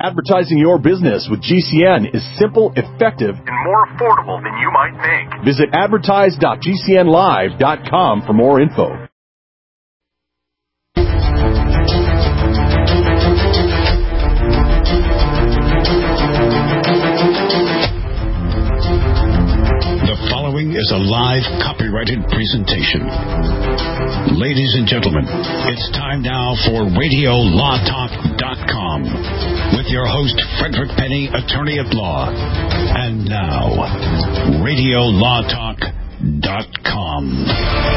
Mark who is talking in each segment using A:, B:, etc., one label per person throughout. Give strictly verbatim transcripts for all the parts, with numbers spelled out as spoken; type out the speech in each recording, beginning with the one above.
A: Advertising your business with G C N is simple, effective,
B: and more affordable than you might think.
A: Visit advertise dot g c n live dot com for more info.
C: The following is a live copyrighted presentation. Ladies and gentlemen, it's time now for radio law talk dot com with your host, Frederick Penny, attorney at law. And now, radio law talk dot com.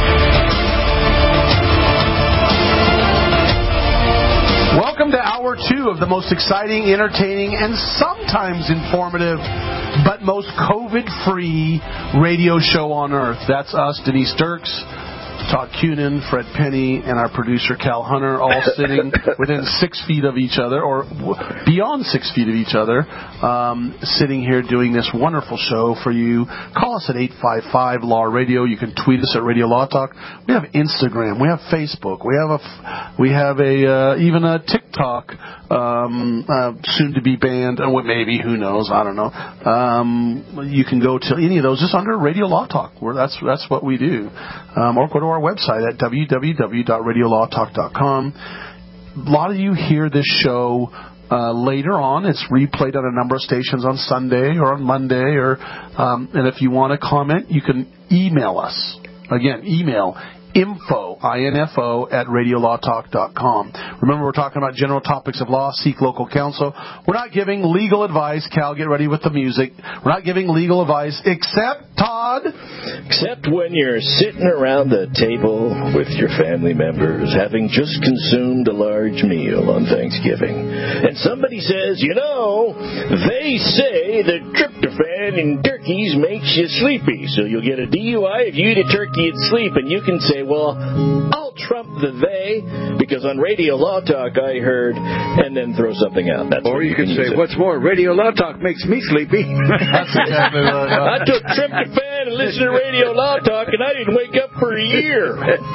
D: Welcome to hour two of the most exciting, entertaining, and sometimes informative, but most COVID-free radio show on earth. That's us, Denise Dirks, Todd Cunin, Fred Penny, and our producer Cal Hunter, all sitting within six feet of each other, or beyond six feet of each other, um, sitting here doing this wonderful show for you. Call us at eight five five L A W Radio. You can tweet us at Radio Law Talk. We have Instagram. We have Facebook. We have a, we have a uh, even a TikTok, um, uh, soon to be banned. Or maybe, who knows? I don't know. Um, you can go to any of those just under Radio Law Talk. Where that's that's what we do, um, or go to our website at w w w dot radio law talk dot com. A lot of you hear this show uh, later on. It's replayed on a number of stations on Sunday or on Monday. Or um, and if you want to comment, you can email us. Again, email info, I N F O, at radio law talk dot com. Remember, we're talking about general topics of law. Seek local counsel. We're not giving legal advice. Cal, get ready with the music. We're not giving legal advice, except, Todd?
E: Except when you're sitting around the table with your family members, having just consumed a large meal on Thanksgiving, and somebody says, you know, they say that tryptophan in turkeys makes you sleepy, so you'll get a D U I if you eat a turkey and sleep, and you can say, well, I'll trump the they, because on Radio Law Talk I heard, and then throw something out. That's
F: or you, you can say, what's more, Radio Law Talk makes me sleepy.
D: That's exactly what
E: I took tryptophan and listened to Radio Law Talk, and I didn't wake up for a year.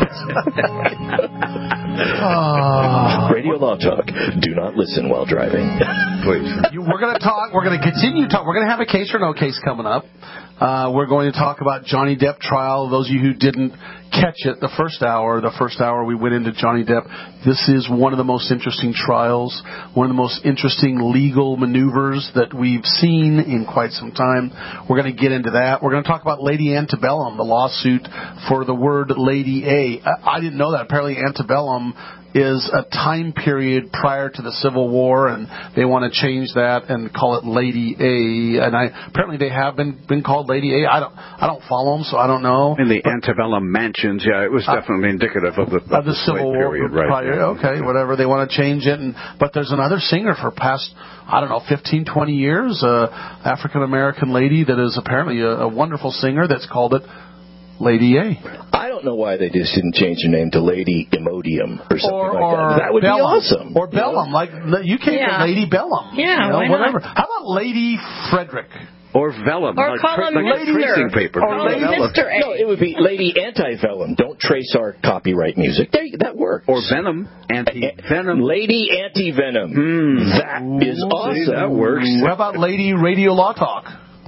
E: oh. Radio Law Talk. Do not listen while driving.
D: Please. We're going to talk. We're going to continue talk. We're going to have a case or no case coming up. Uh, we're going to talk about Johnny Depp trial. Those of you who didn't catch it the first hour, the first hour we went into Johnny Depp. This is one of the most interesting trials, one of the most interesting legal maneuvers that we've seen in quite some time. We're going to get into that. We're going to talk about Lady Antebellum, the lawsuit for the word Lady A. I didn't know that. Apparently Antebellum is a time period prior to the Civil War, and they want to change that and call it Lady A. And I apparently they have been been called Lady A. I don't I don't follow them, so I don't know.
F: In the antebellum mansions, yeah, it was definitely uh, indicative of the, of
D: of the, the Civil War
F: period, right?
D: Prior,
F: yeah.
D: Okay, whatever, they want to change it. And but there's another singer for past, I don't know, fifteen, twenty years, a African American lady that is apparently a, a wonderful singer that's called it Lady A.
E: I don't know why they just didn't change the name to Lady Imodium or something
D: or,
E: like
D: or
E: that. That would
D: Bellum.
E: be awesome.
D: Or Bellum, you know? Like you came
G: yeah.
D: to Lady Bellum.
G: Yeah,
D: you know,
G: why
D: whatever.
G: not?
D: How about Lady Frederick?
F: Or vellum.
G: Or
F: like,
G: call
F: tra-
G: him
F: like
G: Mister
F: tracing paper.
G: Or
F: Lady
G: Mister A.
E: No, it would be Lady Anti-Vellum. Don't trace our copyright music. There, that works.
F: Or Venom. Anti-Venom.
E: Lady Anti-Venom.
F: Mm.
E: That is awesome.
F: See, that works.
D: What about Lady Radio Law Talk?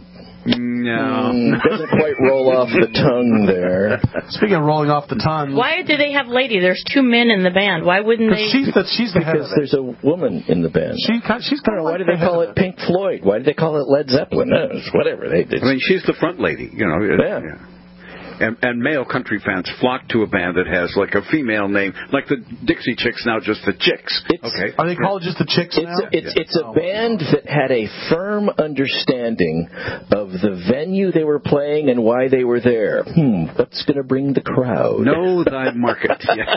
F: No.
E: Mm, doesn't quite roll off the tongue there.
D: Speaking of rolling off the tongue.
G: Why do they have lady? There's two men in the band. Why wouldn't they?
D: She's the, she's the head
E: because
D: of it.
E: there's a woman in the band.
D: She, she's
E: I don't know, why did they call it Pink Floyd? Why did they call it Led Zeppelin? No, it's whatever. They,
F: I mean, she's the front lady, you know.
E: Yeah.
F: yeah. And, and male country fans flock to a band that has like a female name, like the Dixie Chicks now, just the Chicks.
E: It's,
D: Are
F: okay.
D: they called just the Chicks
E: it's
D: now?
E: A, it's
F: yeah.
E: it's a band that had a firm understanding of the venue they were playing and why they were there. Hmm, what's going to bring the crowd?
F: Know thy market. Yes.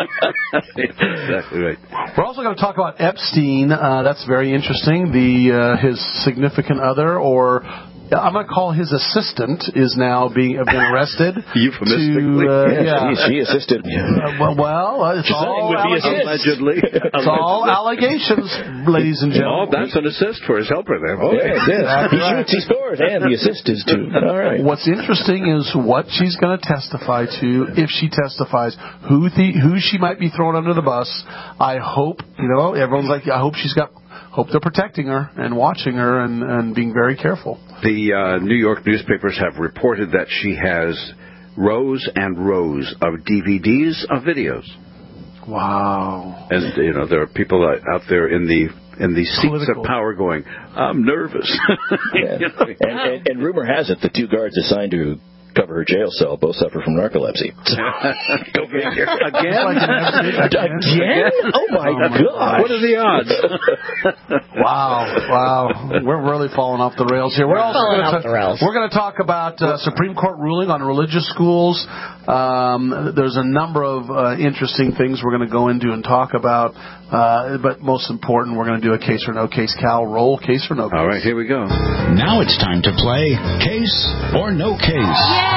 F: Exactly right.
D: We're also going to talk about Epstein. Uh, that's very interesting. The uh, his significant other, or I'm going to call his assistant, is now being been arrested.
F: Euphemistically.
D: To, uh,
E: yeah,
D: yeah.
E: She, she assisted.
D: Uh, well, well, it's all,
E: would be
D: alleg-
F: Allegedly.
D: it's all allegations, ladies and
F: Oh,
D: gentlemen.
F: that's an assist for his helper there. Oh,
E: Yeah, it is.
D: Exactly
E: He
D: right.
E: shoots, he scores, and the assist is too. All right.
D: What's interesting is what she's going to testify to, if she testifies, who the, who she might be throwing under the bus. I hope, you know, everyone's like, I hope she's got hope they're protecting her and watching her and, and being very careful.
F: The uh, New York newspapers have reported that she has rows and rows of D V Ds of videos.
D: Wow.
F: And, you know, there are people out there in the in the seats
D: Political.
F: of power going, I'm nervous.
E: Yeah.
F: You know?
E: and, and, and rumor has it the two guards assigned to cover her jail cell both suffer from narcolepsy.
F: Go figure. Again?
E: Again? Oh, my
D: Oh, my
E: God.
F: What are the odds?
D: Wow, wow. We're really falling off the rails here. We're, also
G: falling
D: gonna
G: off the rails.
D: We're going to talk about uh, Supreme Court ruling on religious schools. Um, there's a number of uh, interesting things we're going to go into and talk about. Uh, but most important, we're going to do a case or no case. Cal, roll case or no case.
F: All right, here we go.
C: Now it's time to play Case or No Case.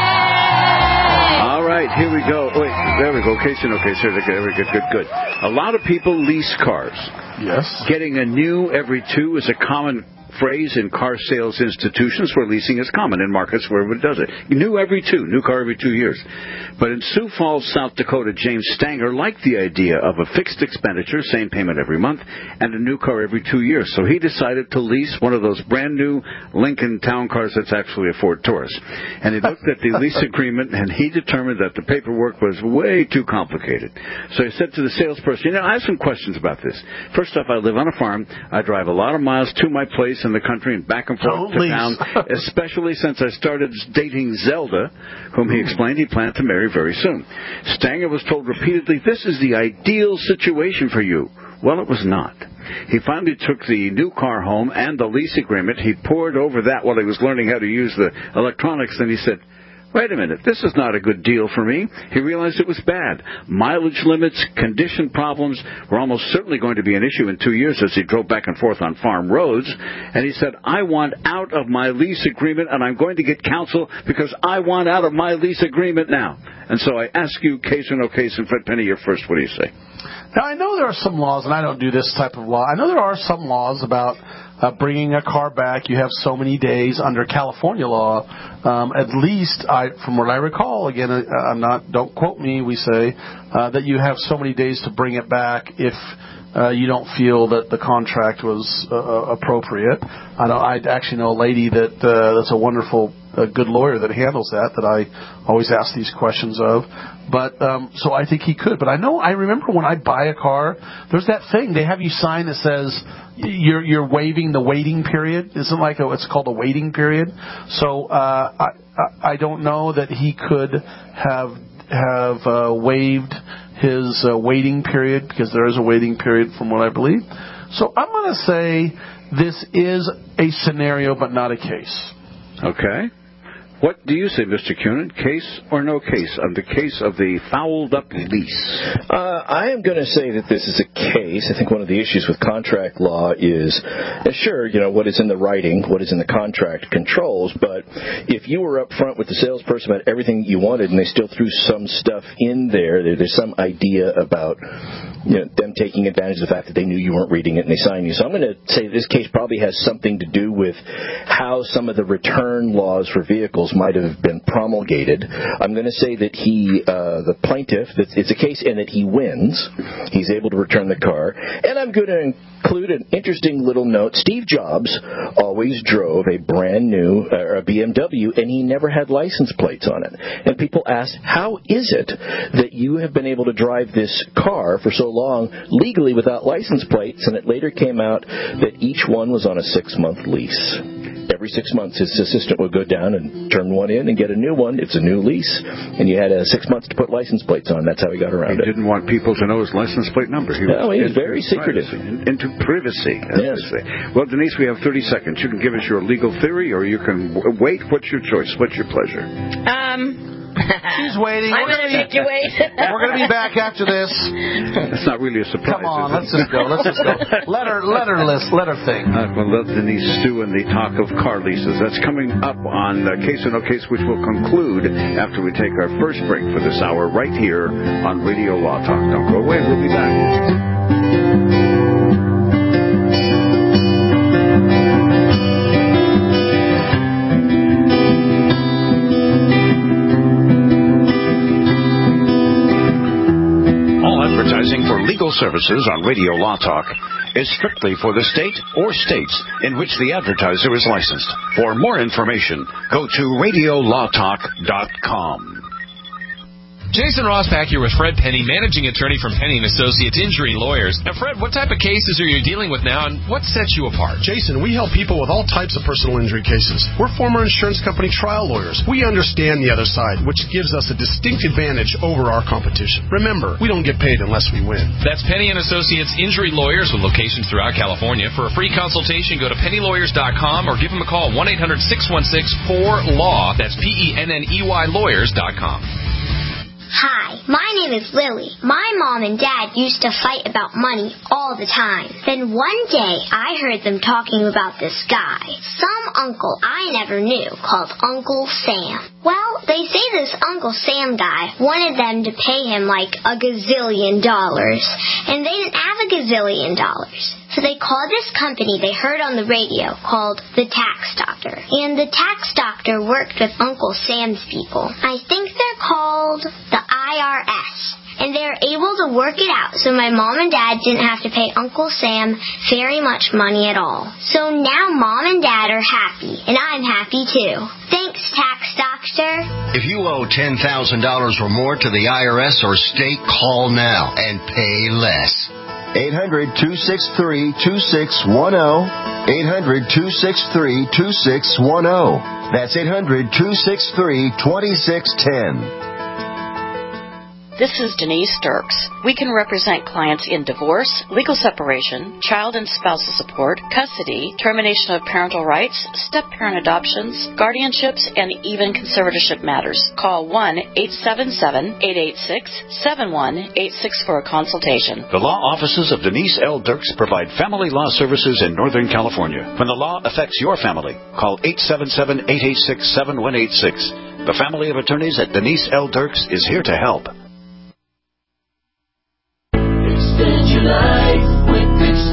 F: All right, here we go. Wait, there we go. Case or no case. Here, very good, good, good. A lot of people lease cars.
D: Yes.
F: Getting a new every two is a common phrase in car sales institutions where leasing is common, in markets where everybody does it. New every two, new car every two years. But in Sioux Falls, South Dakota, James Stanger liked the idea of a fixed expenditure, same payment every month, and a new car every two years. So he decided to lease one of those brand new Lincoln Town cars that's actually a Ford Taurus. And he looked at the lease agreement, and he determined that the paperwork was way too complicated. So he said to the salesperson, you know, I have some questions about this. First off, I live on a farm. I drive a lot of miles to my place in the country and back and forth
D: Don't
F: to
D: lease.
F: town, especially since I started dating Zelda, whom he explained he planned to marry very soon. Stanger was told repeatedly, this is the ideal situation for you. Well, it was not. He finally took the new car home and the lease agreement. He pored over that while he was learning how to use the electronics, and he said, wait a minute, this is not a good deal for me. He realized it was bad. Mileage limits, condition problems were almost certainly going to be an issue in two years as he drove back and forth on farm roads. And he said, I want out of my lease agreement, and I'm going to get counsel because I want out of my lease agreement now. And so I ask you, case or no case, and Fred Penny, you're first. What do you say?
D: Now, I know there are some laws, and I don't do this type of law. I know there are some laws about uh, bringing a car back. You have so many days under California law. Um, at least, I, from what I recall, again, uh, I'm not. Don't quote me. We say uh, that you have so many days to bring it back if uh, you don't feel that the contract was uh, appropriate. I know. I actually know a lady that uh, that's a wonderful, uh, good lawyer that handles that. That I always ask these questions of. But um, so I think he could. But I know I remember when I buy a car, there's that thing they have you sign that says you're you're waiving the waiting period. Isn't like a, it's called a waiting period. So uh, I I don't know that he could have have uh, waived his uh, waiting period because there is a waiting period from what I believe. So I'm going to say this is a scenario, but not a case.
F: Okay. What do you say, Mister Cunin? Case or no case on the case of the fouled-up lease?
E: Uh, I am going to say that this is a case. I think one of the issues with contract law is, uh, sure, you know, what is in the writing, what is in the contract controls, but if you were up front with the salesperson about everything you wanted and they still threw some stuff in there, there there's some idea about, you know, them taking advantage of the fact that they knew you weren't reading it and they signed you. So I'm going to say this case probably has something to do with how some of the return laws for vehicles might have been promulgated. I'm going to say that he, uh, the plaintiff, that it's a case in that he wins. He's able to return the car. And I'm going to include an interesting little note. Steve Jobs always drove a brand new uh, a B M W, and he never had license plates on it. And people ask, how is it that you have been able to drive this car for so long legally without license plates? And it later came out that each one was on a six-month lease. Every six months, his assistant would go down and turn one in and get a new one. It's a new lease. And you had uh, six months to put license plates on. That's how he got around
F: he
E: it.
F: He didn't want people to know his license plate number. He
E: no,
F: was
E: he was very secretive.
F: Privacy, into privacy, as
E: yes.
F: they say. Well, Denise, we have thirty seconds. You can give us your legal theory, or you can w- wait. What's your choice? What's your pleasure?
G: Um...
D: She's waiting.
G: I'm going to make you wait.
D: We're going to be back after this.
F: It's not really a surprise.
D: Come on,
F: is it?
D: let's just go. Let's just go. Let her, let her list. Let her think.
F: Uh, well, let Denise stew in the talk of car leases. That's coming up on uh, Case or No Case, which will conclude after we take our first break for this hour right here on Radio Law Talk. Don't go away. We'll be back.
C: For legal services on Radio Law Talk is strictly for the state or states in which the advertiser is licensed. For more information, go to radio law talk dot com.
H: Jason Rosbach here with Fred Penny, managing attorney from Penny and Associates Injury Lawyers. Now, Fred, what type of cases are you dealing with now, and what sets you apart?
I: Jason, we help people with all types of personal injury cases. We're former insurance company trial lawyers. We understand the other side, which gives us a distinct advantage over our competition. Remember, we don't get paid unless we win.
H: That's Penny and Associates Injury Lawyers with locations throughout California. For a free consultation, go to penny lawyers dot com or give them a call, one eight hundred six one six four law. That's P E N N E Y lawyers dot com.
J: Hi, my name is Lily. My mom and dad used to fight about money all the time. Then one day, I heard them talking about this guy, some uncle I never knew, called Uncle Sam. Well, they say this Uncle Sam guy wanted them to pay him like a gazillion dollars, and they didn't have a gazillion dollars. So they called this company they heard on the radio called the Tax Doctor. And the Tax Doctor worked with Uncle Sam's people. I think they're called the I R S. And they're able to work it out so my mom and dad didn't have to pay Uncle Sam very much money at all. So now mom and dad are happy, and I'm happy too. Thanks, Tax Doctor.
K: If you owe ten thousand dollars or more to the I R S or state, call now and pay less.
L: eight hundred, two six three, two six one zero. eight hundred, two six three, two six one zero. That's eight hundred, two six three, two six one zero.
M: This is Denise Dirks. We can represent clients in divorce, legal separation, child and spousal support, custody, termination of parental rights, step-parent adoptions, guardianships, and even conservatorship matters. Call one eight seven seven, eight eight six, seven one eight six for a consultation.
C: The law offices of Denise L. Dirks provide family law services in Northern California. When the law affects your family, call eight seven seven, eight eight six, seven one eight six. The family of attorneys at Denise L. Dirks is here to help.
N: Extend your life with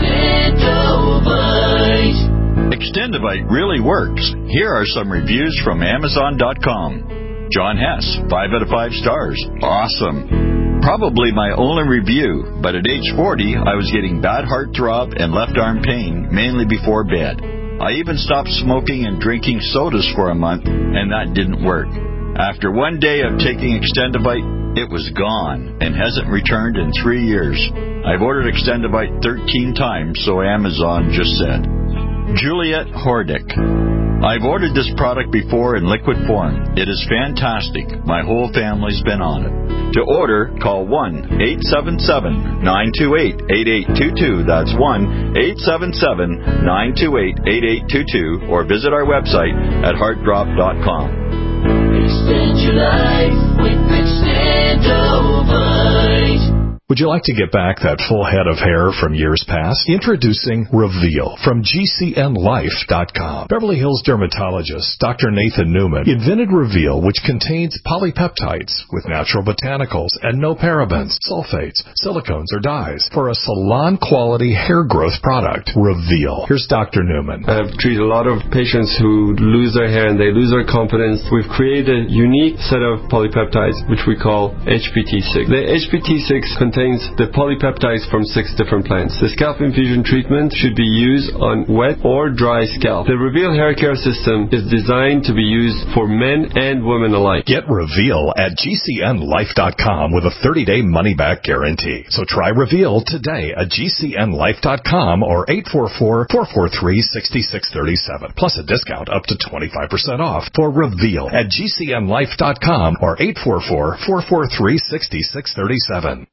N: Extendovite.
O: Extendovite really works. Here are some reviews from Amazon dot com. John Hess, five out of five stars. Awesome. Probably my only review, but at age forty, I was getting bad heart throb and left arm pain, mainly before bed. I even stopped smoking and drinking sodas for a month, and that didn't work. After one day of taking Extendovite, it was gone and hasn't returned in three years. I've ordered Extendovite thirteen times, so Amazon just said. Juliet Hordick. I've ordered this product before in liquid form. It is fantastic. My whole family's been on it. To order, call one eight seven seven, nine two eight, eight eight two two. That's one eight seven seven, nine two eight, eight eight two two, or visit our website at heart drop dot com.
N: Extend your life with Extendovite.
P: Would you like to get back that full head of hair from years past? Introducing Reveal from G C N life dot com. Beverly Hills dermatologist Doctor Nathan Newman invented Reveal, which contains polypeptides with natural botanicals and no parabens, sulfates, silicones, or dyes for a salon-quality hair growth product. Reveal. Here's Doctor Newman.
Q: I've treated a lot of patients who lose their hair and they lose their confidence. We've created a unique set of polypeptides, which we call H P T six. The H P T six contains the polypeptides from six different plants. The scalp infusion treatment should be used on wet or dry scalp. The Reveal hair care system is designed to be used for men and women alike.
P: Get Reveal at G C N life dot com with a thirty-day money-back guarantee. So try Reveal today at G C N life dot com or eight four four, four four three, six six three seven. Plus a discount up to twenty-five percent off for Reveal at G C N life dot com or eight four four, four four three, six six three seven.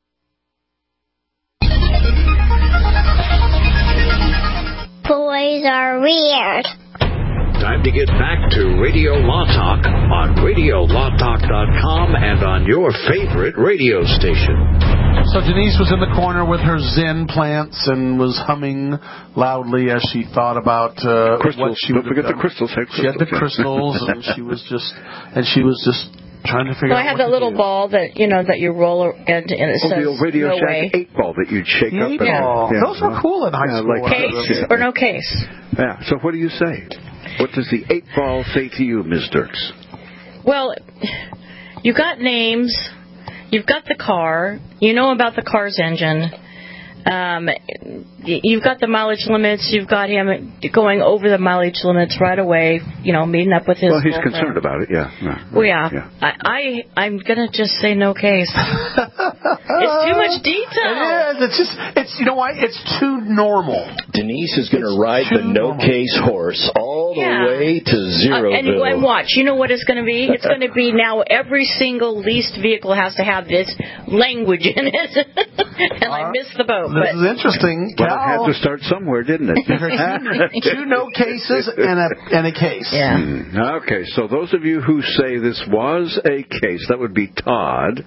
J: Boys are weird.
C: Time to get back to Radio Law Talk on radio law talk dot com and on your favorite radio station.
D: So Denise was in the corner with her Zen plants and was humming loudly as she thought about uh, what she would
F: Don't forget
D: have
F: the crystals. Hey,
D: She had the crystals, and she was just and she was just trying to figure
G: so
D: out.
G: I have
D: what
G: that little
D: do.
G: ball that you know that you roll and, and it
F: Oh,
G: says
F: the old Radio
G: no
F: Shack
G: way.
F: eight ball that you'd shake
D: The
F: up.
D: eight
F: and-
D: ball.
F: Yeah,
D: Those were
F: well,
D: cool in high
F: yeah,
D: school.
F: like-
G: Case
F: yeah.
G: or no case?
F: Yeah. So what do you say? What does the eight ball say to you, Miz Dirks?
G: Well, you got names, you've got the car, you know about the car's engine. Um, y- you've got the mileage limits. You've got him going over the mileage limits right away. You know, meeting up with his.
F: Well, he's
G: girlfriend.
F: concerned about it. Yeah. No,
G: Well, yeah.
F: yeah.
G: I, I I'm gonna just say no case. It's too much detail.
D: It is. It's just. It's you know why? It's too normal.
E: Denise is going to ride the no-case horse all the
G: Yeah.
E: way to Zeroville.
G: Uh, and, and watch, you know what it's going to be? It's going to be now every single leased vehicle has to have this language in it. And I missed the boat.
D: This
G: But
D: is interesting.
F: Well, it
D: Cal,
F: had to start somewhere, didn't it?
D: two no cases and a and a case.
G: Yeah.
F: Mm, okay, so those of you who say this was a case, that would be Todd.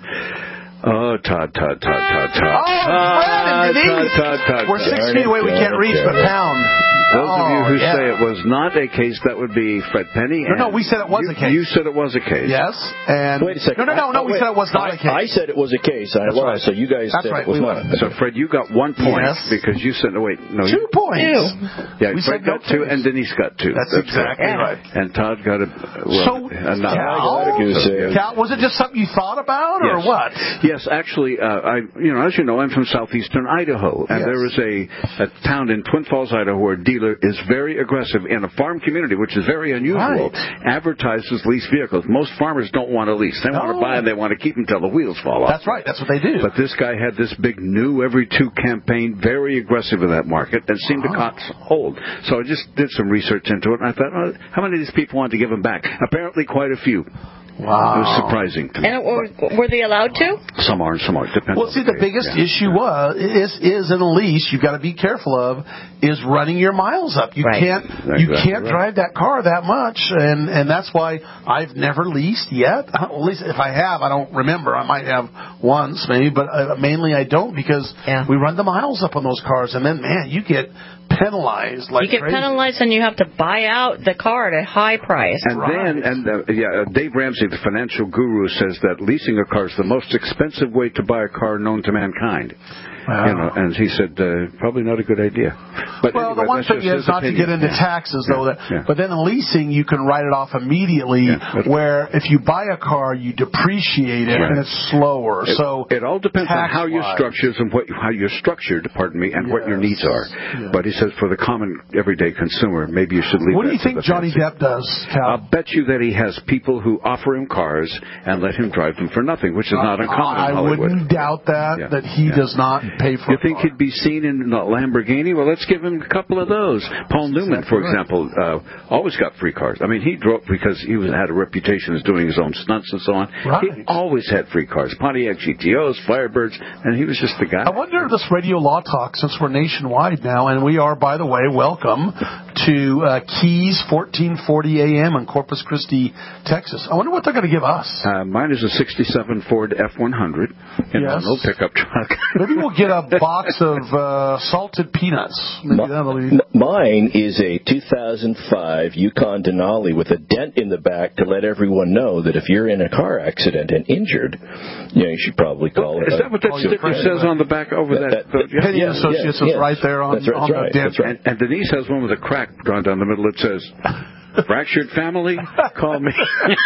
F: Oh, Todd, Todd, Todd, Todd, Todd.
D: Oh, Brad and Denise.
F: Todd, Todd, Todd,
D: We're six
F: Todd.
D: feet away. We can't reach, but pound.
F: Those of you who
D: Oh, yeah.
F: say it was not a case, that would be Fred Penny.
D: No, no, we said it was
F: you,
D: a case.
F: You said it was a case.
D: Yes, and
E: Wait a second.
D: no, no, no, no.
E: Oh,
D: We
E: wait.
D: said it was not
E: I,
D: a case.
E: I said it was a case. I
D: That's
E: lost,
D: right.
E: so you guys
D: That's
E: said
D: right.
E: it was
D: We
E: not.
D: won.
F: So, Fred, you got one point
D: Yes.
F: because you said, no, wait, no.
D: Two
F: you,
D: points.
F: Yeah,
D: We
F: Fred
D: said no
F: got two,
D: case.
F: and Denise got two.
D: That's exactly
F: correct.
D: right.
F: And Todd got a, well,
D: So,
F: a nod.
D: Cal,
F: So, yeah.
D: Cal, was it just something you thought about, or
F: Yes.
D: what?
F: Yes, actually, uh, I, you know, as you know, I'm from southeastern Idaho, and
D: Yes.
F: there is a, a town in Twin Falls, Idaho, where a dealer is very aggressive in a farm community, which is very unusual.
D: Right.
F: Advertises lease vehicles. Most farmers don't want to lease; they want to
D: No.
F: buy and they want to keep them till the wheels fall off.
D: That's right. That's what they do.
F: But this guy had this big new every two campaign, very aggressive in that market, and seemed to caught hold. So I just did some research into it, and I thought, oh, how many of these people wanted to give him back? Apparently, quite a few.
D: Wow.
F: It was surprising to me.
G: and were, were they allowed to?
F: Some are and some aren't. Depends
D: Well,
F: on
D: see, the
F: case.
D: biggest
F: Yeah.
D: issue was is is in a lease. You've got to be careful of is running your miles up. You
G: Right.
D: can't
F: Exactly
D: you can't
F: right.
D: drive that car that much, and and that's why I've never leased yet. Well, at least if I have, I don't remember. I might have once maybe, but uh, mainly I don't because
G: Yeah.
D: we run the miles up on those cars, and then man, you get penalized like
G: You get
D: crazy.
G: penalized and you have to buy out the car at a high price.
F: And then, and uh, yeah, uh, Dave Ramsey, the financial guru, says that leasing a car is the most expensive way to buy a car known to mankind.
D: Wow.
F: You know, and he said uh, probably not a good idea. But
D: Well,
F: anyway,
D: the one
F: that's
D: thing
F: just
D: is
F: his
D: not to
F: opinion.
D: get into
F: Yeah.
D: taxes, though. That,
F: Yeah.
D: But then in leasing, you can write it off immediately.
F: Yeah, that's-
D: where if you buy a car, you depreciate it,
F: Right.
D: and it's slower.
F: It,
D: so
F: it all depends on how you're
D: tax-wise.
F: structured and what how you're structured. Pardon me, and what your
D: Yes.
F: needs are.
D: Yes.
F: But he says for the common everyday consumer, maybe you should leave.
D: What do
F: that
D: you
F: to
D: think
F: the
D: Johnny
F: fancy.
D: Depp does, Cal?
F: I'll bet you that he has people who offer him cars and let him drive them for nothing, which is not uncommon
D: I
F: in Hollywood.
D: wouldn't doubt that
F: Yeah.
D: that he
F: Yeah.
D: does not pay for.
F: You
D: a
F: think
D: car.
F: he'd be seen in a Lamborghini? Well, let's give him a couple of those. Paul Newman, for
D: exactly right.
F: example, uh, always got free cars. I mean, he drove because he was, had a reputation as doing his own stunts and so on.
D: Right.
F: He always had free cars. Pontiac G T Os, Firebirds, and he was just the guy.
D: I wonder if this Radio Law Talk, since we're nationwide now, and we are, by the way, welcome to uh, Keys fourteen forty A M in Corpus Christi, Texas. I wonder what they're going to give us.
F: Uh, mine is a sixty-seven Ford F one hundred in
D: Yes.
F: a little pickup truck.
D: Maybe we'll get a box of uh, salted peanuts. Maybe that'll be.
E: M- Mine is a two thousand five Yukon Denali with a dent in the back to let everyone know that if you're in a car accident and injured, you know, you should probably call it.
F: Is that what that sticker says on the back over that?
E: That- that-
F: yeah.
D: Penny
E: Yeah,
D: Associates
E: yeah,
D: is
E: yeah.
D: right there on,
E: That's right,
D: on
E: that's right,
D: the dent.
E: that's right.
F: And, and Denise has one with a crack drawn down the middle. It says, "Fractured family, call me."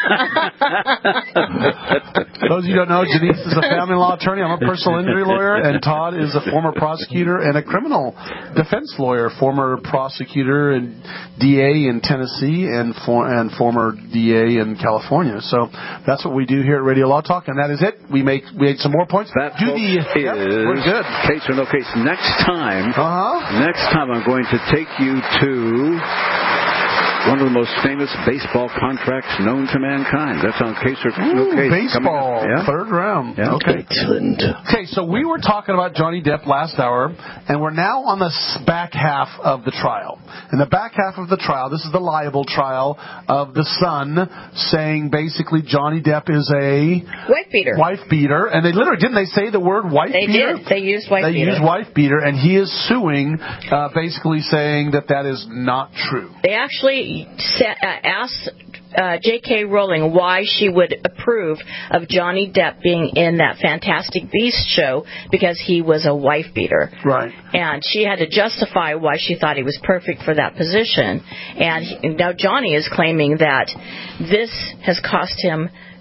D: Those of you who don't know, Denise is a family law attorney. I'm a personal injury lawyer, and Todd is a former prosecutor and a criminal defense lawyer, former prosecutor and D A in Tennessee and for, and former D A in California. So that's what we do here at Radio Law Talk, and that is it. We make we made some more points.
F: That,
D: do
F: folks,
D: the
F: is
D: yep, we're good.
F: Case or no case. Next time,
D: Uh-huh.
F: next time I'm going to take you to one of the most famous baseball contracts known to mankind. That's on Case or No
D: Ooh,
F: Case. coming
D: baseball,
F: up. Yeah.
D: third round.
F: Yeah.
D: Okay.
E: Excellent.
D: Okay, so we were talking about Johnny Depp last hour, and we're now on the s- back half of the trial. In the back half of the trial, this is the libel trial of the son saying basically Johnny Depp is a
G: Wife beater.
D: wife beater, and they literally didn't they say the word wife
G: They
D: beater?
G: did. They used wife
D: they
G: beater.
D: used wife beater, and he is suing, uh, basically saying that that is not true.
G: They actually sa- uh, asked uh, J K. Rowling why she would approve of Johnny Depp being in that Fantastic Beasts show because he was a wife beater.
D: Right.
G: And she had to justify why she thought he was perfect for that position. And he, now Johnny is claiming that this has cost him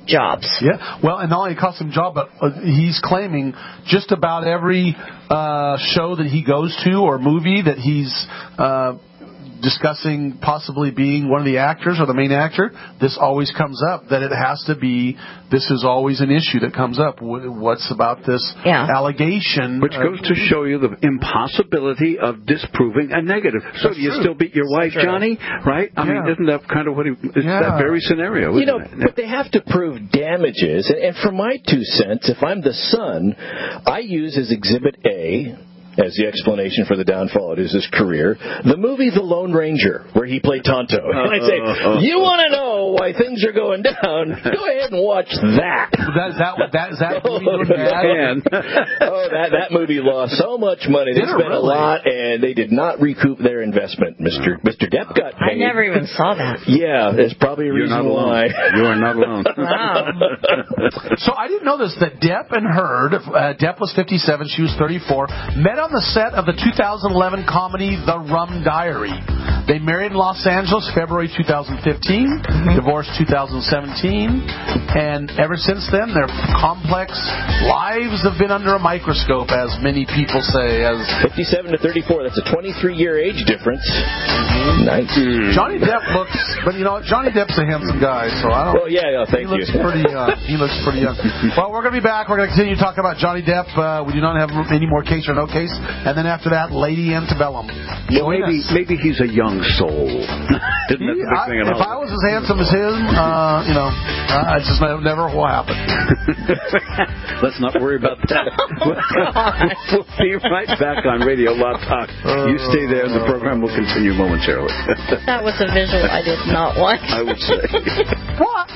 G: jobs.
D: Yeah, well, and not only it cost him job, but uh, he's claiming just about every uh, show that he goes to or movie that he's uh, discussing possibly being one of the actors or the main actor, this always comes up, that it has to be, this is always an issue that comes up. What's about this
G: yeah.
D: allegation?
F: Which goes to show you the impossibility of disproving a negative. So do you
D: true.
F: still beat your wife,
G: True.
F: Johnny? Right? I
D: Yeah.
F: mean, isn't that kind of what he, it's
D: Yeah.
F: that very scenario, isn't
E: You know,
F: it?
E: but they have to prove damages. And, and for my two cents, if I'm the son, I use as Exhibit A, as the explanation for the downfall of his career, the movie The Lone Ranger, where he played Tonto. And I'd say, you want to know why things are going down? Go ahead and watch that.
D: That, is that, that, is that
E: oh,
D: movie doing bad?
E: oh, that, that movie lost so much money. They
D: Did it
E: spent
D: really?
E: a lot, and they did not recoup their investment. Mister Mister Depp got paid.
G: I never even saw that.
E: Yeah, there's probably a
F: You're
E: reason
F: not alone.
E: why.
F: You are not alone.
G: Wow.
D: So I didn't know this, that Depp and Heard, uh, Depp was fifty-seven, she was thirty-four, met on the set of the two thousand eleven comedy The Rum Diary. They married in Los Angeles February two thousand fifteen, mm-hmm. divorced two thousand seventeen, and ever since then their complex lives have been under a microscope, as many people say. As
E: fifty-seven to thirty-four, that's a twenty-three year age difference. Mm-hmm. Nice.
D: Johnny Depp looks, but you know, Johnny Depp's a handsome guy, so I don't.
E: Well, yeah, yeah thank
D: he
E: you.
D: Looks pretty young. He looks pretty young. Well, we're going to be back. We're going to continue talking about Johnny Depp. Uh, we do not have any more case or no case, and then after that, Lady Antebellum.
F: Well, maybe maybe he's a young soul. Isn't
D: He,
F: that the big
D: I,
F: thing in
D: if I was as handsome as him, uh, you know, uh, I just never, never will happen.
F: Let's not worry about that. We'll be right back on Radio Law Talk. You stay there, and the program will continue momentarily.
G: That was a visual I did not want.
F: I would say.
D: What?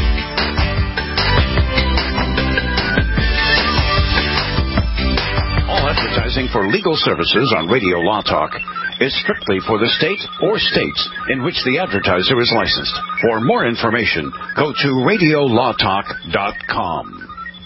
C: All advertising for legal services on Radio Law Talk is strictly for the state or states in which the advertiser is licensed. For more information, go to radio law talk dot com.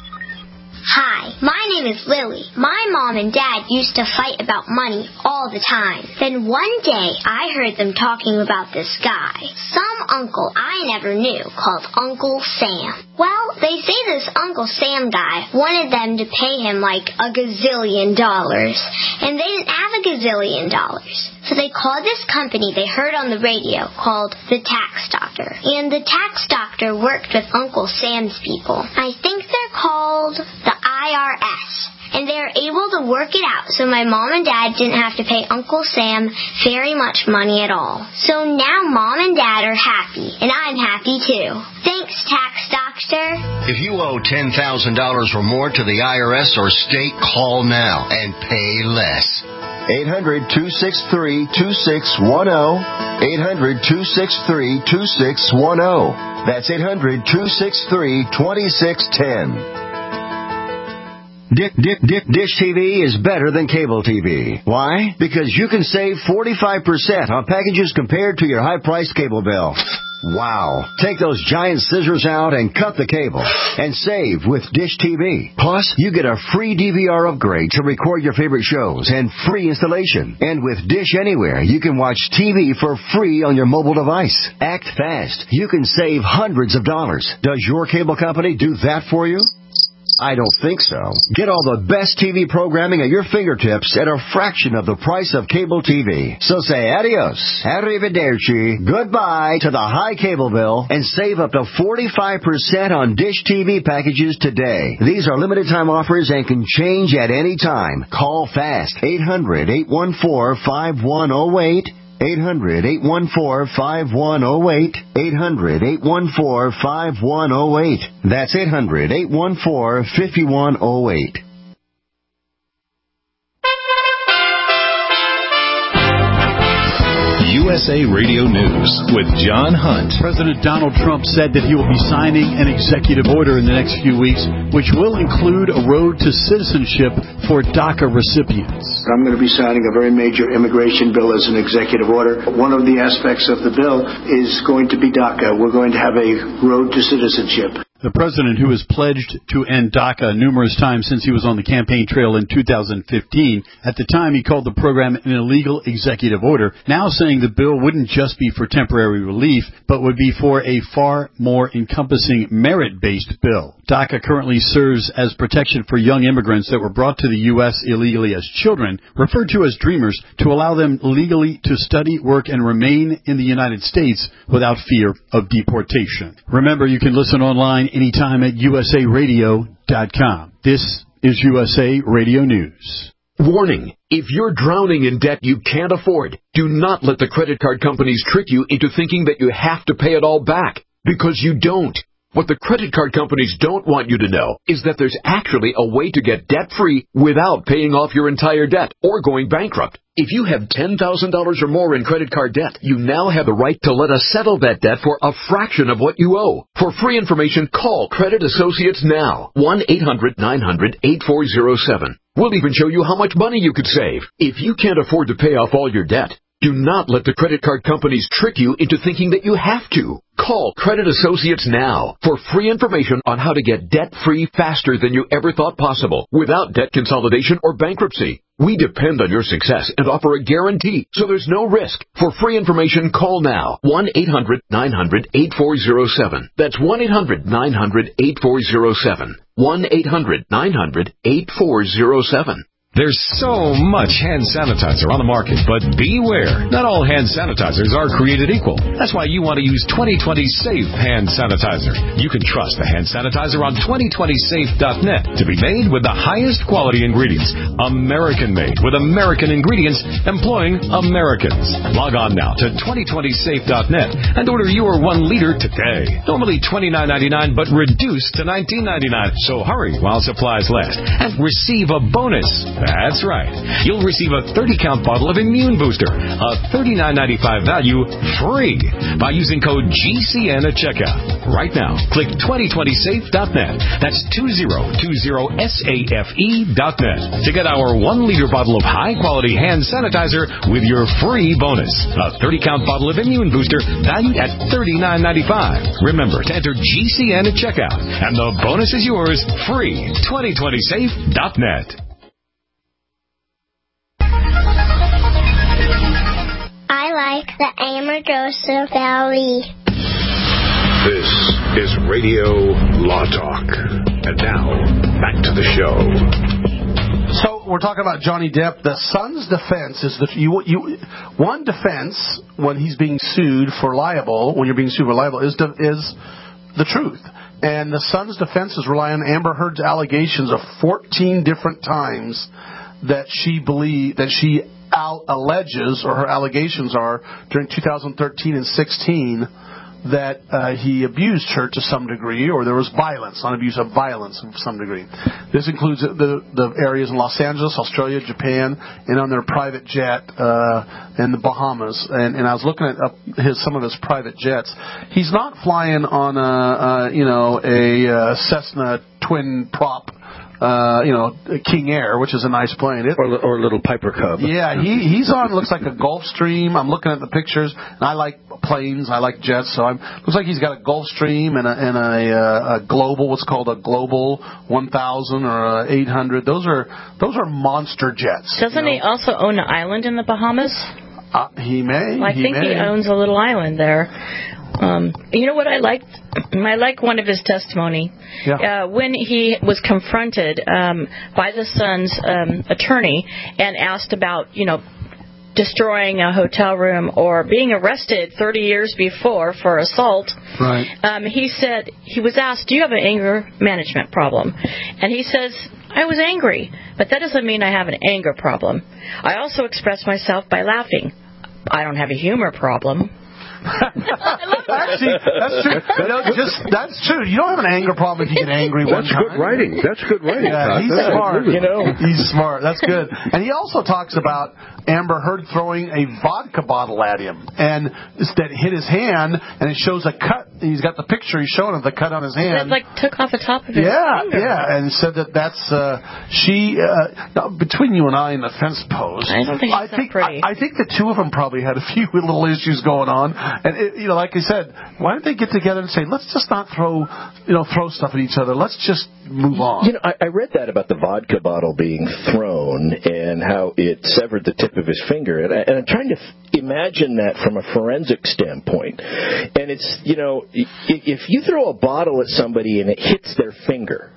J: Hi, my name is Lily. My mom and dad used to fight about money all the time. Then one day, I heard them talking about this guy, some uncle I never knew, called Uncle Sam. Well, they say this Uncle Sam guy wanted them to pay him like a gazillion dollars, and they didn't have a gazillion dollars. So they called this company they heard on the radio called the Tax Doctor. And the Tax Doctor worked with Uncle Sam's people. I think they're called the I R S. And they were able to work it out so my mom and dad didn't have to pay Uncle Sam very much money at all. So now mom and dad are happy, and I'm happy too. Thanks, Tax Doctor.
K: If you owe ten thousand dollars or more to the I R S or state, call now and pay less.
L: eight hundred, two six three, two six one zero. eight hundred, two six three, two six one zero. That's eight hundred, two six three, two six one zero. Dick, Dick, Dick, Dish T V is better than cable T V. Why? Because you can save forty-five percent on packages compared to your high-priced cable bill. Wow. Take those giant scissors out and cut the cable and save with Dish T V. Plus, you get a free D V R upgrade to record your favorite shows and free installation. And with Dish Anywhere, you can watch T V for free on your mobile device. Act fast. You can save hundreds of dollars. Does your cable company do that for you? I don't think so. Get all the best T V programming at your fingertips at a fraction of the price of cable T V. So say adios, arrivederci, goodbye to the high cable bill and save up to forty-five percent on Dish T V packages today. These are limited time offers and can change at any time. Call fast. eight hundred, eight one four, five one zero eight. eight hundred, eight one four, five one zero eight. eight hundred, eight one four, five one zero eight. That's eight hundred, eight one four, five one zero eight.
P: U S A Radio News with John Hunt.
R: President Donald Trump said that he will be signing an executive order in the next few weeks, which will include a road to citizenship for DACA recipients.
S: I'm going to be signing a very major immigration bill as an executive order. One of the aspects of the bill is going to be DACA. We're going to have a road to citizenship.
R: The president, who has pledged to end DACA numerous times since he was on the campaign trail in two thousand fifteen, at the time he called the program an illegal executive order, now saying the bill wouldn't just be for temporary relief, but would be for a far more encompassing merit-based bill. DACA currently serves as protection for young immigrants that were brought to the U S illegally as children, referred to as dreamers, to allow them legally to study, work, and remain in the United States without fear of deportation. Remember, you can listen online anytime at U S A radio dot com. This is U S A Radio News.
T: Warning, if you're drowning in debt you can't afford, do not let the credit card companies trick you into thinking that you have to pay it all back, because you don't. What the credit card companies don't want you to know is that there's actually a way to get debt-free without paying off your entire debt or going bankrupt. If you have ten thousand dollars or more in credit card debt, you now have the right to let us settle that debt for a fraction of what you owe. For free information, call Credit Associates now. one eight hundred nine hundred eight four zero seven. We'll even show you how much money you could save. If you can't afford to pay off all your debt, do not let the credit card companies trick you into thinking that you have to. Call Credit Associates now for free information on how to get debt-free faster than you ever thought possible without debt consolidation or bankruptcy. We depend on your success and offer a guarantee, so there's no risk. For free information, call now. one eight hundred nine hundred eight four zero seven. That's one eight hundred nine hundred eight four zero seven. one eight hundred nine hundred eight four zero seven.
P: There's so much hand sanitizer on the market, but beware. Not all hand sanitizers are created equal. That's why you want to use twenty twenty Safe Hand Sanitizer. You can trust the hand sanitizer on twenty twenty safe dot net to be made with the highest quality ingredients. American-made with American ingredients employing Americans. Log on now to twenty twenty safe dot net and order your one liter today. Normally twenty-nine ninety-nine, but reduced to nineteen ninety-nine. So hurry while supplies last and receive a bonus. That's right. You'll receive a thirty count bottle of Immune Booster, a thirty-nine ninety-five value, free by using code G C N at checkout. Right now, click twenty twenty safe dot net. That's twenty twenty safe dot net to get our one liter bottle of high-quality hand sanitizer with your free bonus. A thirty count bottle of Immune Booster valued at thirty-nine ninety-five. Remember to enter G C N at checkout, and the bonus is yours free. twenty twenty safe dot net.
J: I like the Amargosa Valley.
C: This is Radio Law Talk. And now, back to the show.
D: So we're talking about Johnny Depp. The Sun's defense is that you, you, one defense when he's being sued for libel, when you're being sued for libel, is, de, is the truth. And the Sun's defenses rely on Amber Heard's allegations of fourteen different times that she believe that she Al- alleges, or her allegations are, during two thousand thirteen and sixteen, that uh, he abused her to some degree, or there was violence, on abuse of violence of some degree. This includes the, the areas in Los Angeles, Australia, Japan, and on their private jet uh, in the Bahamas. And, and I was looking at up his some of his private jets. He's not flying on a, uh, you know, a uh, Cessna twin prop. Uh, you know, King Air, which is a nice plane. It,
F: or, or a little Piper Cub.
D: Yeah, he he's on, looks like a Gulfstream. I'm looking at the pictures, and I like planes, I like jets, so I'm, looks like he's got a Gulfstream and a, and a, a, a Global, what's called a Global one thousand or a eight hundred. Those are those are monster jets.
G: Doesn't you know? He also own an island in the Bahamas?
D: Uh, he may.
G: I
D: he
G: think
D: may.
G: he owns a little island there. Um, you know what I liked? I like one of his testimony.
D: Yeah.
G: Uh, when he was confronted um, by the Sun's um, attorney and asked about, you know, destroying a hotel room or being arrested thirty years before for assault.
D: Right.
G: Um, he said, he was asked, do you have an anger management problem? And he says, I was angry, but that doesn't mean I have an anger problem. I also express myself by laughing. I don't have a humor problem.
D: Actually, that's true. You know, just that's true. You don't have an anger problem if you get angry one
F: That's
D: time.
F: good writing. That's good writing.
D: Yeah, he's
F: that's
D: smart.
F: Good.
D: You know, he's smart. That's good. And he also talks about Amber Heard throwing a vodka bottle at him, and that hit his hand, and it shows a cut he's got the picture he's showing of the cut on his hand.
G: That like took off the top of his
D: Yeah,
G: finger.
D: yeah, and said that that's uh, she. Uh, now, between you and I in the fence post,
G: I don't think
D: I
G: she's
D: think
G: that pretty.
D: I, I think the two of them probably had a few little issues going on, and it, you know, like I said, why don't they get together and say, let's just not throw, you know, throw stuff at each other. Let's just move on.
E: You know, I, I read that about the vodka bottle being thrown and how it severed the tip of his finger, and, I, and I'm trying to f- imagine that from a forensic standpoint. And it's, you know, if, if you throw a bottle at somebody and it hits their finger,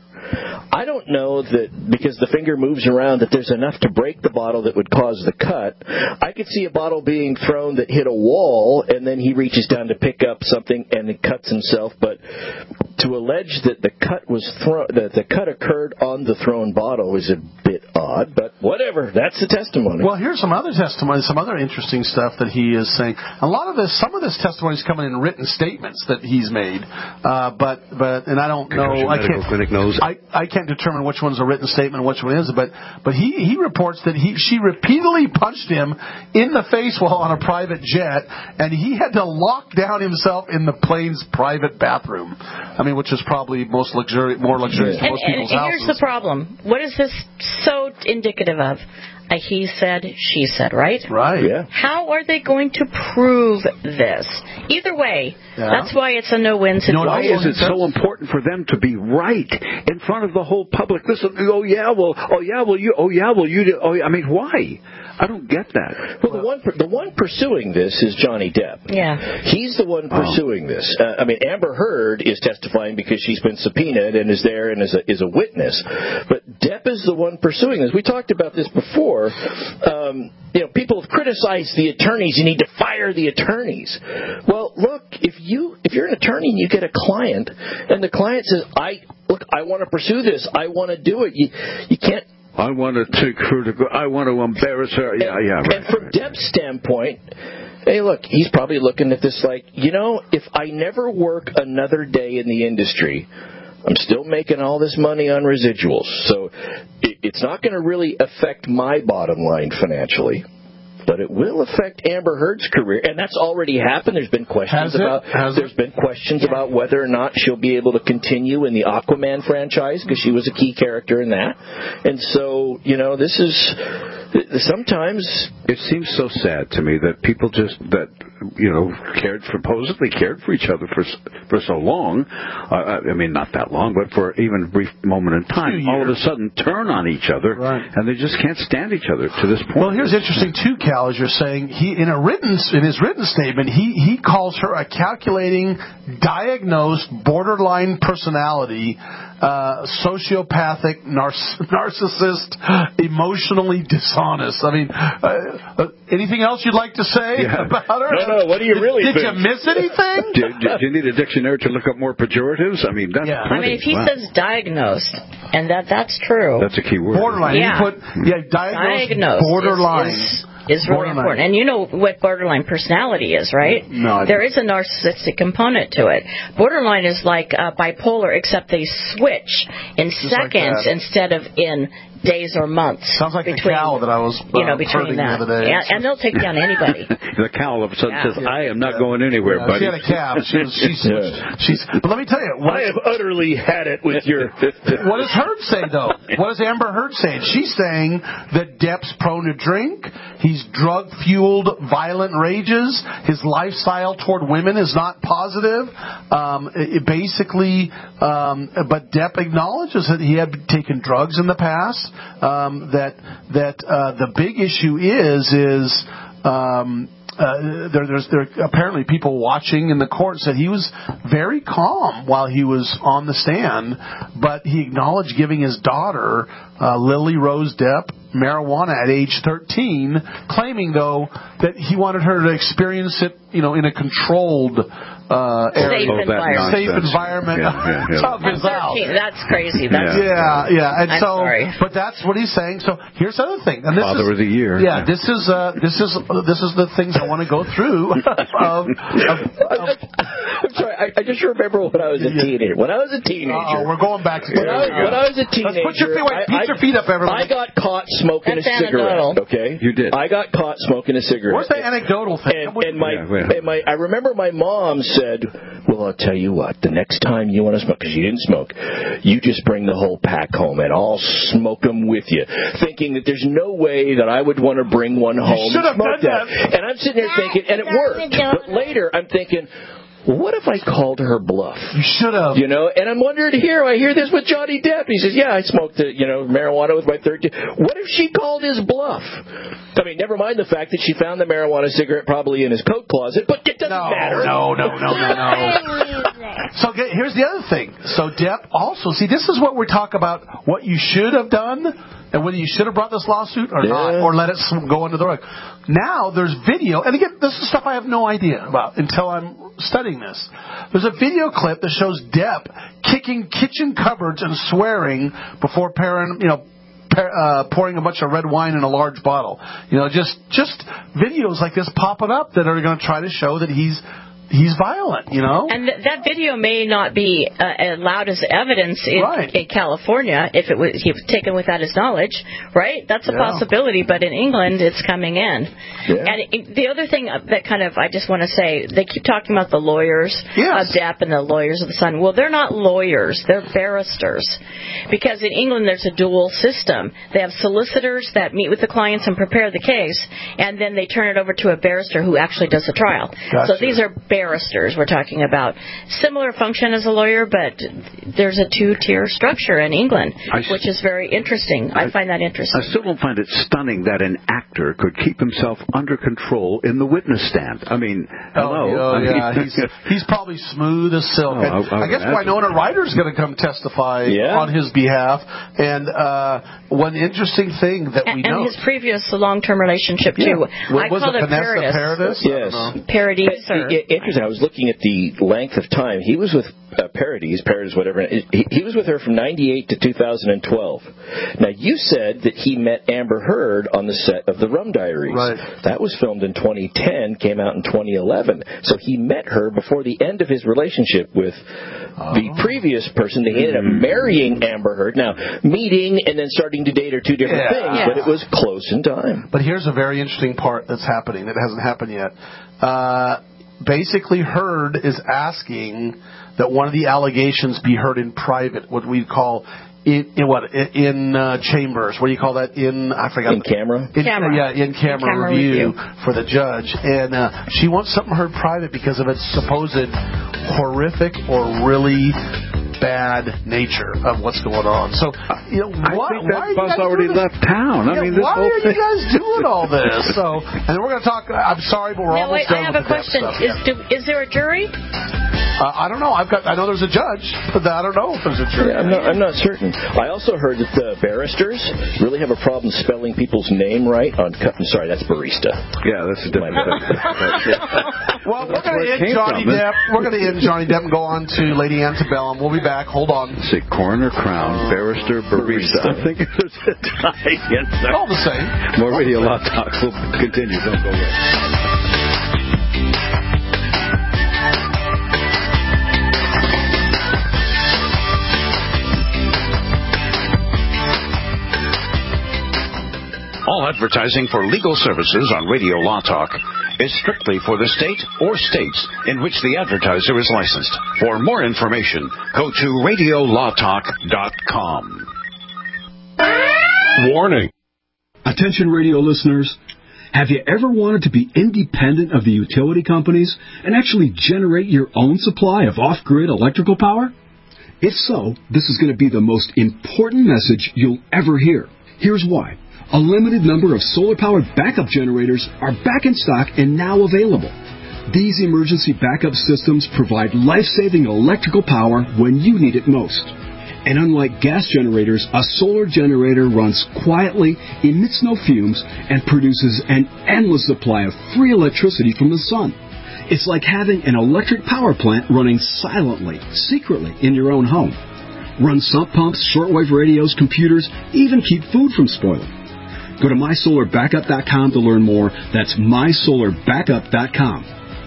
E: I don't know that because the finger moves around that there's enough to break the bottle that would cause the cut. I could see a bottle being thrown that hit a wall and then he reaches down to pick up something and it cuts himself. But to allege that the cut was thrown, that the cut occurred on the thrown bottle is a bit odd. But whatever, that's the testimony.
D: Well, here's some other testimony, some other interesting stuff that he is saying. A lot of this, some of this testimony is coming in written statements that he's made. Uh, but but and I don't know. I can't.
F: Clinic knows.
D: I, I can't determine which one's a written statement and which one isn't, but but he, he reports that he she repeatedly punched him in the face while on a private jet, and he had to lock down himself in the plane's private bathroom. I mean, which is probably most luxuri- more luxurious than
G: And,
D: most
G: and,
D: people's
G: and
D: houses.
G: here's the problem. What is this so indicative of? A he said, she said, right?
D: Right.
E: Yeah.
G: How are they going to prove this? Either way,
D: Yeah.
G: that's why it's a no-win situation.
F: Why is it so important for them to be right in front of the whole public? Listen, oh yeah, well, oh yeah, well you, oh yeah, well you, do, oh yeah. I mean, why? I don't get that.
E: Well, the one the one pursuing this is Johnny Depp.
G: Yeah.
E: He's the one pursuing this. Uh, I mean, Amber Heard is testifying because she's been subpoenaed and is there and is a, is a witness. But Depp is the one pursuing this. We talked about this before. Um, you know, people have criticized the attorneys. You need to fire the attorneys. Well, look, if you if you're an attorney and you get a client and the client says, "I look, I want to pursue this. I want to do it," you you can't.
F: I want to take her to go. I want to embarrass her. Yeah,
E: and,
F: yeah, right.
E: And from Depp's standpoint, hey, look, he's probably looking at this like, you know, if I never work another day in the industry, I'm still making all this money on residuals. So it, it's not going to really affect my bottom line financially. But it will affect Amber Heard's career, and that's already happened. There's been questions
D: Has it?
E: about
D: Has
E: there's
D: it?
E: been questions about whether or not she'll be able to continue in the Aquaman franchise because she was a key character in that. And so, you know, this is sometimes
F: it seems so sad to me that people just that you know cared supposedly cared for each other for for so long. Uh, I mean, not that long, but for even a brief moment in time, all of a sudden turn on each other,
D: right.
F: and they just can't stand each other to this point.
D: Well, here's interesting too, Cal, as you're saying, he in a written in his written statement, he he calls her a calculating, diagnosed, borderline personality, uh, sociopathic, nar- narcissist, emotionally dishonest. I mean, uh, uh, anything else you'd like to say
F: Yeah.
D: about her?
E: No, no. What do you really
D: Did, did
E: think?
D: you miss anything?
F: do, do, do you need a dictionary to look up more pejoratives? I mean, that's
D: Yeah.
F: plenty.
G: I mean, if he
F: Wow.
G: says diagnosed, and that that's true.
F: That's a key word.
D: Borderline.
G: Yeah.
D: He put yeah, diagnosed,
G: Diagnosed
D: borderline.
G: is, is, is really
D: Borderline.
G: important. And you know what borderline personality is, right?
D: No, I
G: There
D: don't.
G: is a narcissistic component to it. Borderline is like uh, bipolar, except they switch in
D: Just like
G: seconds
D: that.
G: instead of in days or months.
D: Sounds like
G: between,
D: the cow that I was uh,
G: you know, between
D: herding
G: that.
D: the other day.
G: And, and they'll take down anybody.
F: The cow all of a sudden
G: Yeah.
F: says, "I am not going anywhere,
D: Yeah,
F: buddy."
D: she had a calf. She was, she's, she's, but let me tell you, what,
E: I have utterly had it with your.
D: what does Heard say, though? What does Amber Heard say? She's saying that Depp's prone to drink, he's drug-fueled violent rages, his lifestyle toward women is not positive. Um, it, it basically, um, but Depp acknowledges that he had taken drugs in the past, um, that that uh, the big issue is, is... Um, Uh, there, there's there apparently people watching in the court said he was very calm while he was on the stand, but he acknowledged giving his daughter uh, Lily Rose Depp marijuana at age thirteen, claiming though that he wanted her to experience it, you know, in a controlled uh, area,
G: Safe environment.
D: safe environment.
F: Yeah, yeah, yeah.
D: Tough
G: At
D: as out.
G: thirteen, that's crazy. That's,
D: Yeah, yeah, and
G: I'm
D: so,
G: sorry.
D: but that's what he's saying. So here's the other thing, and this
F: Father
D: is,
F: of the year.
D: Yeah, this is uh, this is this is the things I want to go through. of, of, of,
E: I'm sorry. I, I I just remember when I was a teenager. When I was a teenager.
D: Oh, we're going back to
E: when I, was, when I was a teenager.
D: Let's put your feet, wait,
E: I,
D: put your feet up, everybody.
E: I got caught smoking
G: That's
E: a cigarette.
G: anecdotal.
E: Okay,
F: you did.
E: I got caught smoking a cigarette.
D: Where's the anecdotal thing?
E: And, and my,
F: yeah, yeah.
E: and my, I remember my mom said, "Well, I'll tell you what. The next time you want to smoke, because you didn't smoke, you just bring the whole pack home, and I'll smoke them with you." Thinking that there's no way that I would want to bring one home
D: should
E: and
D: have
E: smoke
D: done
E: that.
D: that.
E: And I'm sitting there thinking, and it worked. But later, I'm thinking, what if I called her bluff?
D: You should have.
E: You know, and I'm wondering here, I hear this with Johnny Depp. He says, yeah, I smoked, uh, you know, marijuana with my thirteen. What if she called his bluff? I mean, never mind the fact that she found the marijuana cigarette probably in his coat closet, but it doesn't
D: no,
E: matter.
D: No, no, no, no, no. So okay, here's the other thing. So Depp also, see, this is what we talk about, what you should have done, and whether you should have brought this lawsuit or
E: yeah.
D: not, or let it go under the rug. Now there's video, and again, this is stuff I have no idea about until I'm studying this. There's a video clip that shows Depp kicking kitchen cupboards and swearing before pairing, you know, Uh, pouring a bunch of red wine in a large bottle. You know, just just videos like this popping up that are going to try to show that he's he's violent, you know?
G: And th- that video may not be uh, allowed as evidence in,
D: right.
G: in California if it was, he was taken without his knowledge, right? That's a
D: yeah.
G: possibility, but in England, it's coming in.
E: Yeah.
G: And it, the other thing that kind of, I just want to say, they keep talking about the lawyers
D: yes.
G: of Depp and the lawyers of the Sun. Well, they're not lawyers. They're barristers. Because in England, there's a dual system. They have solicitors that meet with the clients and prepare the case, and then they turn it over to a barrister who actually does the trial.
D: Gotcha.
G: So these are barristers we're talking about. Similar function as a lawyer, but there's a two-tier structure in England,
F: I
G: which is very interesting. I, I find that interesting.
F: I still don't find it stunning that an actor could keep himself under control in the witness stand. I mean, hello.
D: Oh,
F: I mean,
D: yeah, he's, he's probably smooth as silk.
F: Oh,
D: And
F: I, I
D: I guess
F: imagine.
D: Winona Ryder's going to come testify
E: yeah.
D: on his behalf. And uh, one interesting thing that we
G: and,
D: know...
G: And his previous long-term relationship, too.
D: Yeah. What
G: I
D: was
G: call
D: it,
G: it
D: Vanessa
G: Paradis.
D: Paradis?
E: Yes.
G: Paradis. Or...
E: It, it, interesting. I was looking at the length of time. He was with uh, Paradis, Paradis, whatever. He, he was with her from ninety-eight to two thousand twelve. Now, you said that he met Amber Heard on the set of The Rum Diaries.
D: Right.
E: That was filmed in twenty ten, came out in twenty eleven. So he met her before the end of his relationship with oh. the previous person. They ended up marrying Amber Heard. Now, meeting and then starting to date are two different
D: yeah.
E: things,
G: Yeah.
E: but it was close in time.
D: But here's a very interesting part that's happening that hasn't happened yet. Uh, basically, Heard is asking that one of the allegations be heard in private, what we call in, in what in uh, chambers. What do you call that? In I forgot.
E: In camera.
D: In,
G: camera.
D: Yeah, in camera,
G: in camera
D: review,
G: review
D: for the judge, and uh, she wants something heard private because of its supposed horrific or really bad nature of what's going on. So, you know,
F: I
D: why,
F: think
D: why
F: that bus already left town.
D: Yeah,
F: I mean, this
D: why
F: whole
D: are
F: thing.
D: you guys doing all this? So, and we're going to talk. I'm sorry, but we're
G: Now,
D: almost
G: wait,
D: done
G: I have
D: with
G: a
D: the Depp
G: question.
D: stuff.
G: Is,
D: Yeah.
G: do, is there a jury?
D: Uh, I don't know. I've got. I know there's a judge, but I don't know if there's a jury.
E: Yeah, I'm not, I'm not certain. I also heard that the barristers really have a problem spelling people's name right on cup. I'm sorry, that's barista.
F: Yeah, that's a different thing.
D: Well, we're
F: That's
D: going
F: where
D: to
F: it
D: end
F: came
D: Johnny
F: from.
D: Depp. We're going to end Johnny Depp and go on to Lady Antebellum. We'll be back. Hold on.
F: Say coroner, crown, barrister, barista. I think there's a tie in there.
D: All the same.
F: More Radio Law Talk. We'll continue. Don't go away.
C: All advertising for legal services on Radio Law Talk is strictly for the state or states in which the advertiser is licensed. For more information, go to radio law talk dot com.
U: Warning. Attention radio listeners. Have you ever wanted to be independent of the utility companies and actually generate your own supply of off-grid electrical power? If so, this is going to be the most important message you'll ever hear. Here's why. A limited number of solar-powered backup generators are back in stock and now available. These emergency backup systems provide life-saving electrical power when you need it most. And unlike gas generators, a solar generator runs quietly, emits no fumes, and produces an endless supply of free electricity from the sun. It's like having an electric power plant running silently, secretly in your own home. Run sump pumps, shortwave radios, computers, even keep food from spoiling. Go to my solar backup dot com to learn more. That's my solar backup dot com.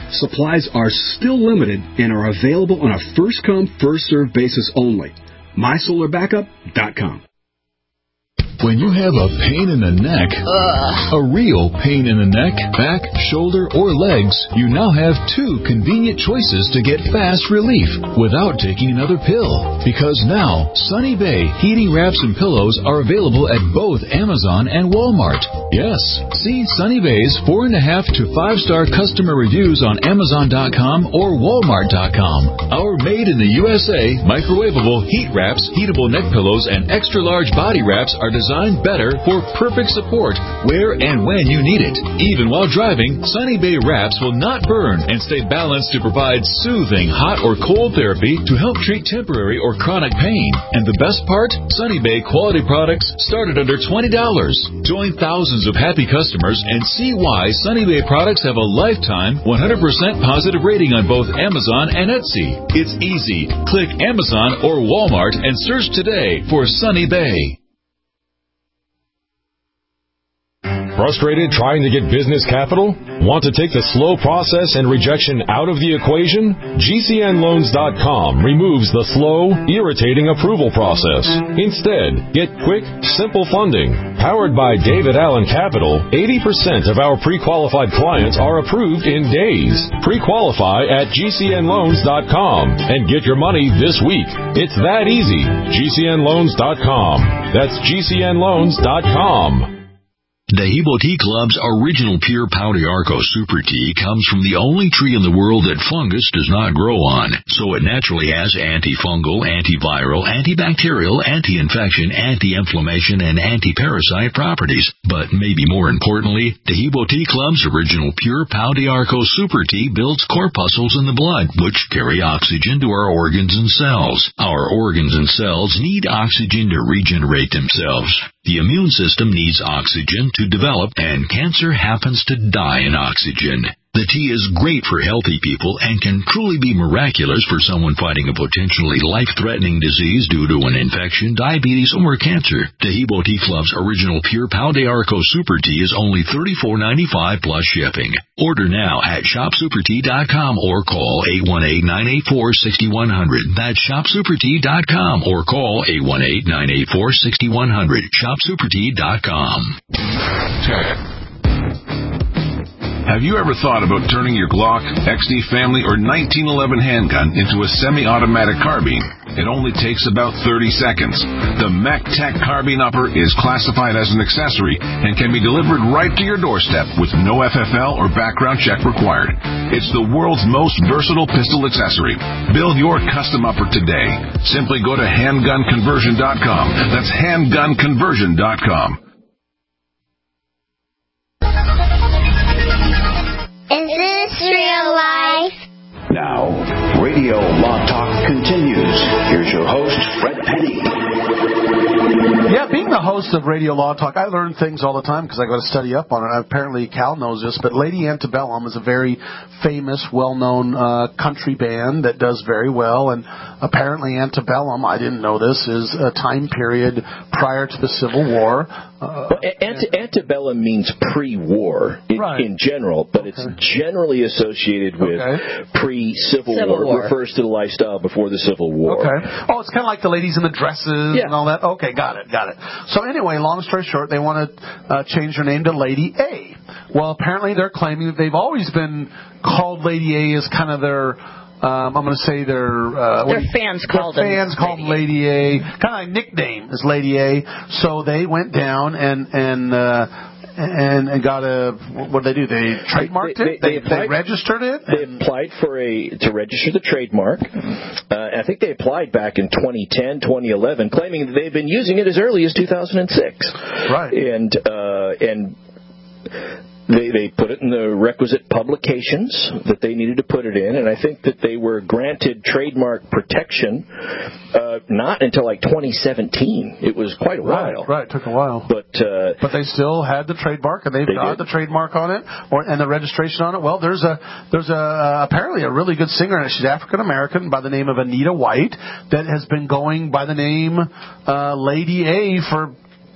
U: Supplies are still limited and are available on a first-come, first-served basis only. my solar backup dot com.
B: When you have a pain in the neck, Ugh. a real pain in the neck, back, shoulder, or legs, you now have two convenient choices to get fast relief without taking another pill. Because now, Sunny Bay heating wraps and pillows are available at both Amazon and Walmart. Yes, see Sunny Bay's four and a half to five star customer reviews on Amazon dot com or Walmart dot com. Our made in the U S A microwavable heat wraps, heatable neck pillows, and extra large body wraps are designed Designed better for perfect support where and when you need it. Even while driving, Sunny Bay wraps will not burn and stay balanced to provide soothing hot or cold therapy to help treat temporary or chronic pain. And the best part? Sunny Bay quality products start at under twenty dollars. Join thousands of happy customers and see why Sunny Bay products have a lifetime one hundred percent positive rating on both Amazon and Etsy. It's easy. Click Amazon or Walmart and search today for Sunny Bay.
V: Frustrated trying to get business capital? Want to take the slow process and rejection out of the equation? G C N loans dot com removes the slow, irritating approval process. Instead, get quick, simple funding. Powered by David Allen Capital, eighty percent of our pre-qualified clients are approved in days. Pre-qualify at G C N loans dot com and get your money this week. It's that easy. G C N loans dot com. That's G C N loans dot com.
C: Dehibo Tea Club's original pure Pau d'Arco Super Tea comes from the only tree in the world that fungus does not grow on, so it naturally has antifungal, antiviral, antibacterial, anti-infection, anti-inflammation, and anti-parasite properties. But maybe more importantly, Dehibo Tea Club's original pure Pau d'Arco Super Tea builds corpuscles in the blood, which carry oxygen to our organs and cells. Our organs and cells need oxygen to regenerate themselves. The immune system needs oxygen to develop, and cancer happens to die in oxygen. The tea is great for healthy people and can truly be miraculous for someone fighting a potentially life-threatening disease due to an infection, diabetes, or cancer. Dehibo Tea Club's original pure Pau d'Arco Super Tea is only thirty-four ninety-five plus shipping. Order now at shop super tea dot com or call eight one eight, nine eight four, six one zero zero. That's shop super tea dot com or call eight one eight, nine eight four, six one zero zero. shop super tea dot com.
W: Have you ever thought about turning your Glock, X D Family, or nineteen eleven handgun into a semi-automatic carbine? It only takes about thirty seconds. The MacTac Carbine Upper is classified as an accessory and can be delivered right to your doorstep with no F F L or background check required. It's the world's most versatile pistol accessory. Build your custom upper today. Simply go to handgun conversion dot com. That's handgun conversion dot com.
J: Is this real life?
K: Now, Radio Law Talk continues. Here's your host, Fred Penny.
D: Yeah, being the host of Radio Law Talk, I learn things all the time because I got to study up on it. Apparently, Cal knows this, but Lady Antebellum is a very famous, well-known uh, country band that does very well. And apparently, Antebellum, I didn't know this, is a time period prior to the Civil War. Uh,
E: well, ante- antebellum means pre-war in,
D: right.
E: in general, but okay. it's generally associated with okay. pre-Civil War.
G: War.
E: It refers to the lifestyle before the Civil War.
D: Okay. Oh, it's kind of like the ladies in the dresses
E: yeah.
D: and all that. Okay, got it, got it. So anyway, long story short, they want to uh, change their name to Lady A. Well, apparently they're claiming that they've always been called Lady A as kind of their... Um, I'm going to say their uh,
G: their fans
D: their
G: called
D: fans
G: them
D: called Lady A, kind of like nickname is Lady A. So they went down and and uh, and, and got a what did they do? They trademarked
E: they,
D: it.
E: They,
D: they,
E: applied,
D: they registered it.
E: They applied for a to register the trademark. Uh, I think they applied back in twenty ten, twenty eleven, claiming that they've been using it as early as two thousand six.
D: Right.
E: And uh, and. They they put it in the requisite publications that they needed to put it in, and I think that they were granted trademark protection uh, not until like twenty seventeen. It was quite a while.
D: Right, right. It took a while.
E: But uh,
D: but they still had the trademark, and they've
E: they
D: got
E: did.
D: the trademark on it, or and the registration on it. Well, there's a there's a uh, apparently a really good singer, and she's African American by the name of Anita White that has been going by the name uh, Lady A for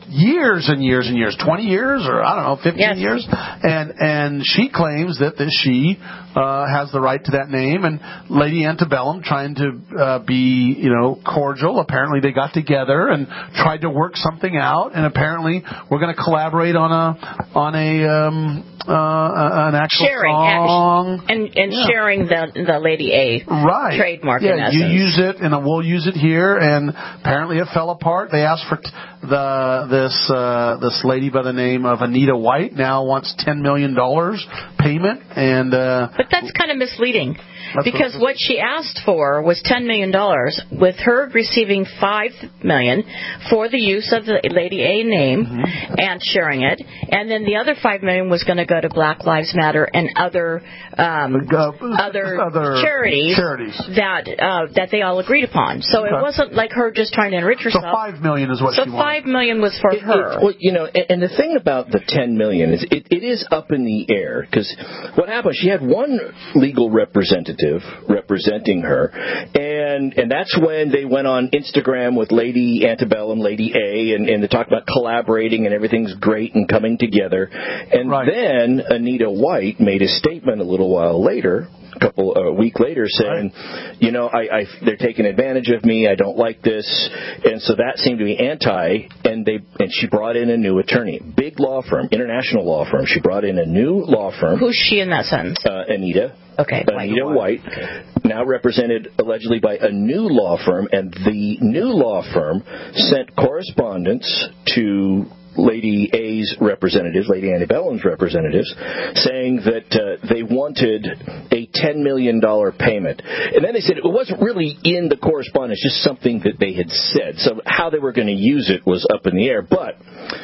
D: years and years and years, twenty years or I don't know, fifteen
G: Yes.
D: years, and and she claims that this she uh, has the right to that name. And Lady Antebellum, trying to uh, be you know cordial, apparently they got together and tried to work something out, and apparently we're going to collaborate on a on a um, uh, an actual
G: sharing
D: song
G: and and
D: Yeah.
G: sharing the the Lady A
D: right.
G: trademark.
D: Yeah,
G: in essence.
D: you use it, and we'll use it here. And apparently, it fell apart. They asked for t- the this uh, this lady by the name of Anita White now wants ten million dollars payment, and uh,
G: But that's kind of misleading.
D: That's
G: Because
D: what-
G: what she asked for was ten million dollars, with her receiving five million dollars for the use of the Lady A name
D: Mm-hmm.
G: and sharing it, and then the other five million dollars was going to go to Black Lives Matter and other um, other,
D: other
G: charities,
D: charities.
G: that uh, that they all agreed upon. So
D: Okay.
G: it wasn't like her just trying to enrich
D: so
G: herself.
D: five million is what
G: So
D: she wanted.
G: five million was for
E: It-
G: her.
E: it- well, you know, and, and the thing about the ten million is it, it is up in the air because what happened? She had one legal representative representing her, and and that's when they went on Instagram with Lady Antebellum, Lady A, and, and they talked about collaborating and everything's great and coming together. And then Anita White made a statement a little while later. A couple a week later, saying, you know, I, I they're taking advantage of me. I don't like this, and so that seemed to be anti. And they and she brought in a new attorney, big law firm, international law firm. She brought in a new law firm.
G: Who's she in that sense?
E: Uh, Anita.
G: Okay.
E: Anita White, now represented allegedly by a new law firm, and the new law firm sent correspondence to Lady A's representatives, Lady Antebellum's representatives, saying that uh, they wanted a ten million dollars payment. And then they said it wasn't really in the correspondence, just something that they had said. So how they were going to use it was up in the air. But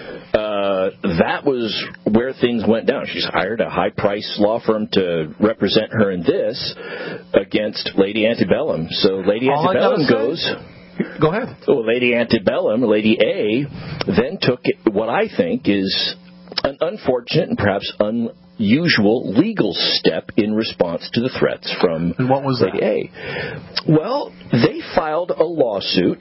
E: uh, that was where things went down. She's hired a high-priced law firm to represent her in this against Lady Antebellum. So Lady
D: All I gotta
E: Antebellum
D: say-
E: goes...
D: Go ahead.
E: Well, Lady Antebellum, Lady A, then took what I think is an unfortunate and perhaps unusual legal step in response to the threats from
D: and what was
E: Lady
D: that?
E: A. Well, they filed a lawsuit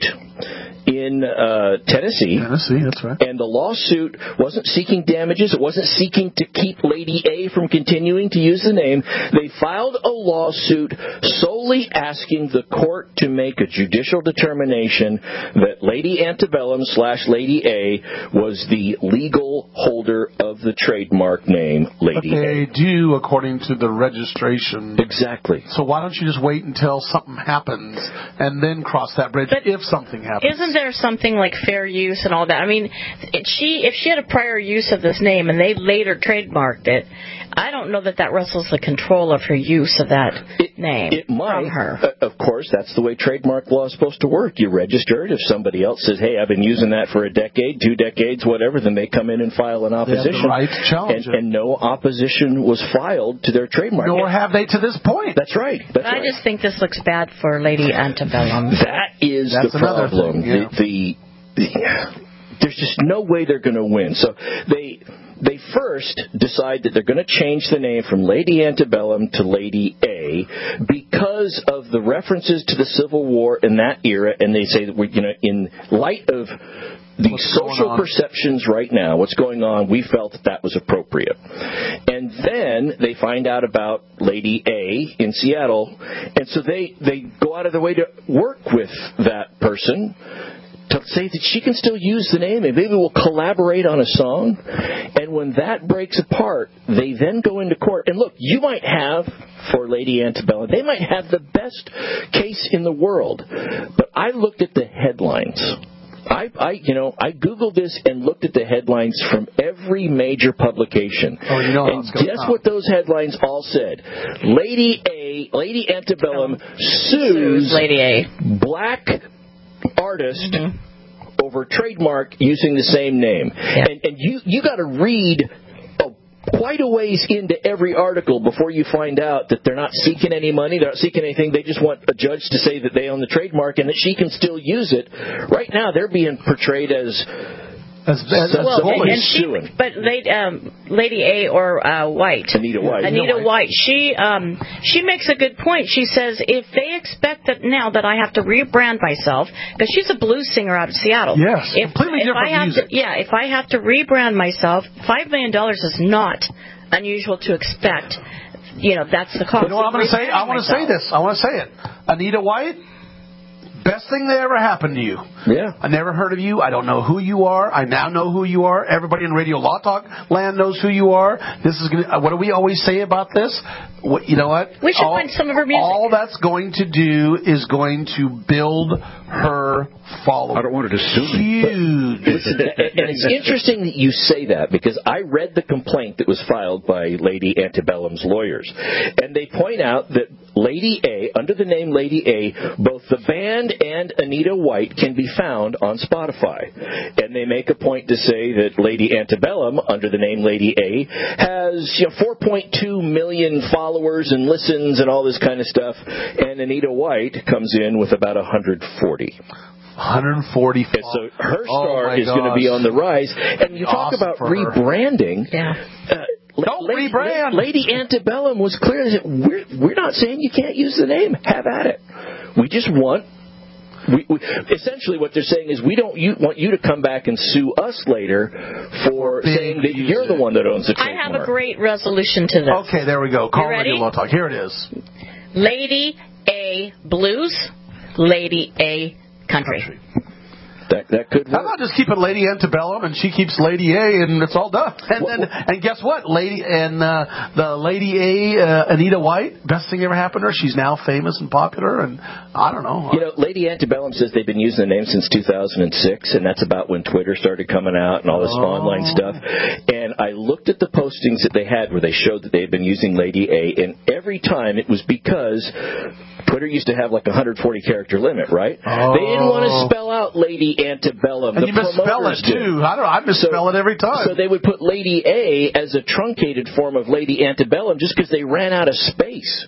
E: in uh, Tennessee.
D: Tennessee, that's right.
E: And the lawsuit wasn't seeking damages. It wasn't seeking to keep Lady A from continuing to use the name. They filed a lawsuit solely asking the court to make a judicial determination that Lady Antebellum slash Lady A was the legal holder of the trademark name Lady
D: But
E: A.
D: they do, according to the registration.
E: Exactly.
D: So why don't you just wait until something happens and then cross that bridge
G: But
D: if something happens?
G: Isn't there something like fair use and all that? I mean, it, she if she had a prior use of this name and they later trademarked it, I don't know that that wrestles the control of her use of that
E: it,
G: name
E: it might.
G: from her.
E: Uh, of course, that's the way trademark law is supposed to work. You register it. If somebody else says, hey, I've been using that for a decade, two decades, whatever, then they come in and file an
D: They have the
E: opposition.
D: right to challenge
E: and,
D: it.
E: and no opposition was filed to their trademark.
D: Nor have they to this point.
E: That's right. That's
G: But I
E: right.
G: just think this looks bad for Lady Antebellum.
E: That is
D: That's
E: the
D: another
E: problem.
D: thing, yeah.
E: the, the, the there's just no way they're going to win. So they they first decide that they're going to change the name from Lady Antebellum to Lady A because of the references to the Civil War in that era, and they say that we, you know, in light of the
D: What's going
E: social
D: on?
E: perceptions right now, what's going on, we felt that that was appropriate. And then they find out about Lady A in Seattle, and so they, they go out of their way to work with that person to say that she can still use the name and maybe we'll collaborate on a song. And when that breaks apart, they then go into court. And look, you might have, for Lady Antebellum, they might have the best case in the world. But I looked at the headlines. I, I, you know, I Googled this and looked at the headlines from every major publication.
D: Oh, you know how
E: and
D: it's going
E: guess
D: on.
E: what those headlines all said? Lady A, Lady Antebellum sues
G: Lady A.
E: black artist mm-hmm. over trademark using the same name.
G: Yeah.
E: And, and you, you got to read quite a ways into every article before you find out that they're not seeking any money, they're not seeking anything, they just want a judge to say that they own the trademark and that she can still use it. Right now, they're being portrayed as
D: That's, that's, that's
G: well,
D: bullish.
G: and she, but lady, um, Lady A or uh, White,
E: Anita White,
G: Anita White, White she um, she makes a good point. She says if they expect that now that I have to rebrand myself, because she's a blues singer out of Seattle.
D: Yes,
G: if,
D: completely
G: if
D: different
G: I have
D: music.
G: To, yeah, if I have to rebrand myself, five million dollars is not unusual to expect. You know, that's the cost.
D: You know what I'm going to say? I want to say this. I want to say it. Anita White. Best thing that ever happened to you.
E: Yeah.
D: I never heard of you. I don't know who you are. I now know who you are. Everybody in Radio Law Talk land knows who you are. This is gonna, uh, what do we always say about this? What, you know what?
G: We should
D: all,
G: find some of her music.
D: All that's going to do is going to build her following.
F: I don't want her to sue me.
D: Huge.
E: Listen, and it's interesting that you say that because I read the complaint that was filed by Lady Antebellum's lawyers, and they point out that Lady A, under the name Lady A, both the band and Anita White can be found on Spotify. And they make a point to say that Lady Antebellum, under the name Lady A, has you know, four point two million followers and listens and all this kind of stuff, and Anita White comes in with about one hundred forty.
D: one hundred forty.
E: And so her star
D: oh
E: is going to be on the rise. And you talk
D: awesome
E: about rebranding.
G: Yeah.
E: Uh,
D: Don't
E: Lady,
D: rebrand.
E: Lady Antebellum was clear. That we're, we're not saying you can't use the name. Have at it. We just want... We, we, essentially what they're saying is we don't you, want you to come back and sue us later for
D: Big
E: saying that you're the one that owns the
G: I
E: trademark.
G: have a great resolution to this.
D: Okay, there we go. Call
G: You ready?
D: Radio Law Talk. Here it is.
G: Lady A Blues, Lady A Country.
D: Country.
E: That, that could
D: How
E: work.
D: about just keep it Lady Antebellum and she keeps Lady A and it's all done. And
E: What-
D: then, and guess what? Lady and uh, the Lady A, uh, Anita White, best thing ever happened to her. She's now famous and popular, and I don't know.
E: You know, Lady Antebellum says they've been using the name since two thousand six, and that's about when Twitter started coming out and all this
D: Oh.
E: online stuff. And I looked at the postings that they had where they showed that they had been using Lady A, and every time it was because Twitter used to have like a one hundred forty character limit, right?
D: Oh.
E: They didn't want to spell out Lady Antebellum.
D: And
E: the
D: you misspell
E: promoters
D: it too.
E: did.
D: I don't. I misspell
E: So-
D: it every time.
E: So they would put Lady A as a truncated form of Lady Antebellum just because they ran out of space.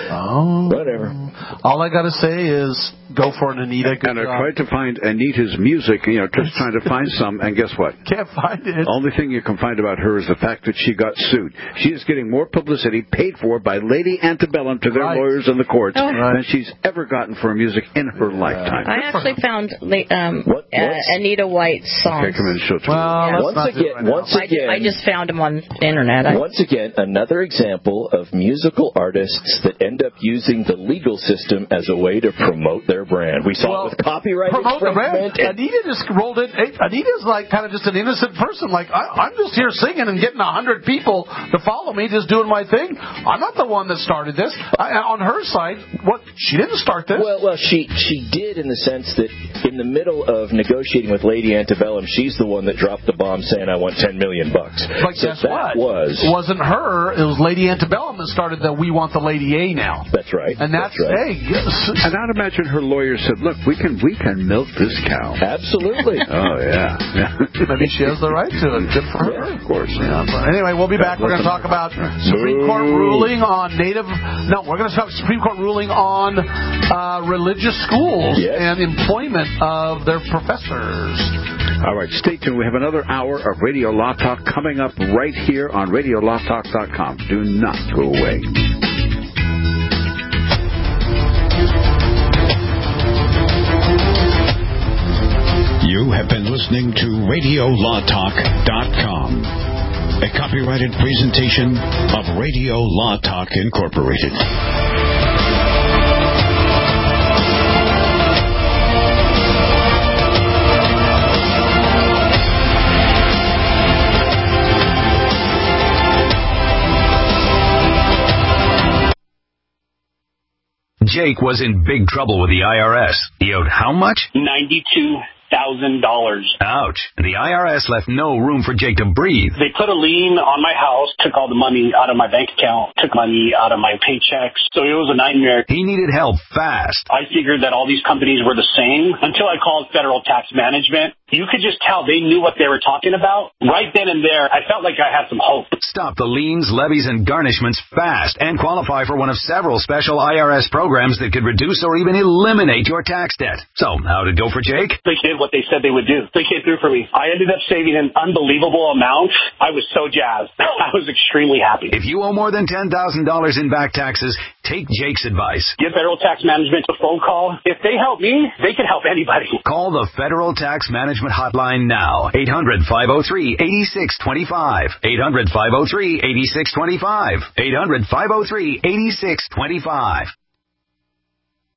D: Oh.
E: Whatever.
D: All I got to say is go for an Anita. Good
F: And I
D: job.
F: tried to find Anita's music, you know, just trying to find some, and guess what?
D: Can't find it.
F: The only thing you can find about her is the fact that she got sued. She is getting more publicity paid for by Lady Antebellum to their
D: Right.
F: lawyers in the courts
G: Oh.
F: than she's ever gotten for her music in her lifetime.
G: I actually found la- um,
E: What-
G: uh,
E: what's-
G: Anita White's songs.
F: Okay, come in and show it to me.
D: Well, let's
E: Once
D: not do it
E: again,
D: right now.
E: once
G: I,
E: again,
G: I just found them on the internet. I,
E: Once again, another example of musical artists that end up using the legal system as a way to promote their brand. We saw
D: Well,
E: it with copyright
D: promote the brand.
E: infringement.
D: Anita just rolled it. Hey, Anita's like kind of just an innocent person. Like I, I'm just here singing and getting a hundred people to follow me, just doing my thing. I'm not the one that started this. I, on her side, what she didn't start this.
E: Well, well, she she did in the sense that in the middle of negotiating with Lady Antebellum, she's the one that dropped the bomb saying, "I want ten million bucks."
D: But
E: so
D: guess
E: that
D: what?
E: Was
D: It wasn't her. It was Lady Antebellum that started the "We Want the Lady A" now.
E: That's right.
D: And that's,
E: that's right.
D: hey. Yes.
F: And I'd imagine her lawyer said, "Look, we can we can milk this cow."
E: Absolutely.
F: Oh yeah. yeah.
D: Maybe she has the right to it. Good for her.
F: Yeah, of course.
D: Yeah, but anyway, we'll be back. We're going to talk about Supreme Court ruling on native. No, we're going to talk Supreme Court ruling on uh, religious schools
E: Yes.
D: and employment of their professors.
F: All right, stay tuned. We have another hour of Radio Law Talk coming up right here on radio law talk dot com. Do not go away. You have been listening to radio law talk dot com, a copyrighted presentation of Radio Law Talk Incorporated.
A: Jake was in big trouble with the I R S. He owed how much?
H: ninety-two thousand dollars.
A: Ouch. And the I R S left no room for Jake to breathe.
H: They put a lien on my house, took all the money out of my bank account, took money out of my paychecks. So it was a nightmare.
A: He needed help fast.
H: I figured that all these companies were the same until I called Federal Tax Management. You could just tell they knew what they were talking about. Right then and there, I felt like I had some hope.
A: Stop the liens, levies, and garnishments fast and qualify for one of several special I R S programs that could reduce or even eliminate your tax debt. So, how'd it go for Jake?
H: Like, it did what they said they would do. They came through for me. I ended up saving an unbelievable amount. I was so jazzed. I was extremely happy.
A: If you owe more than ten thousand dollars in back taxes, take Jake's advice.
H: Give Federal Tax Management a phone call. If they help me, they can help anybody.
A: Call the Federal Tax Management Hotline now. eight hundred, five oh three, eight six two five. eight hundred, five oh three, eight six two five. eight hundred, five oh three, eight six two five.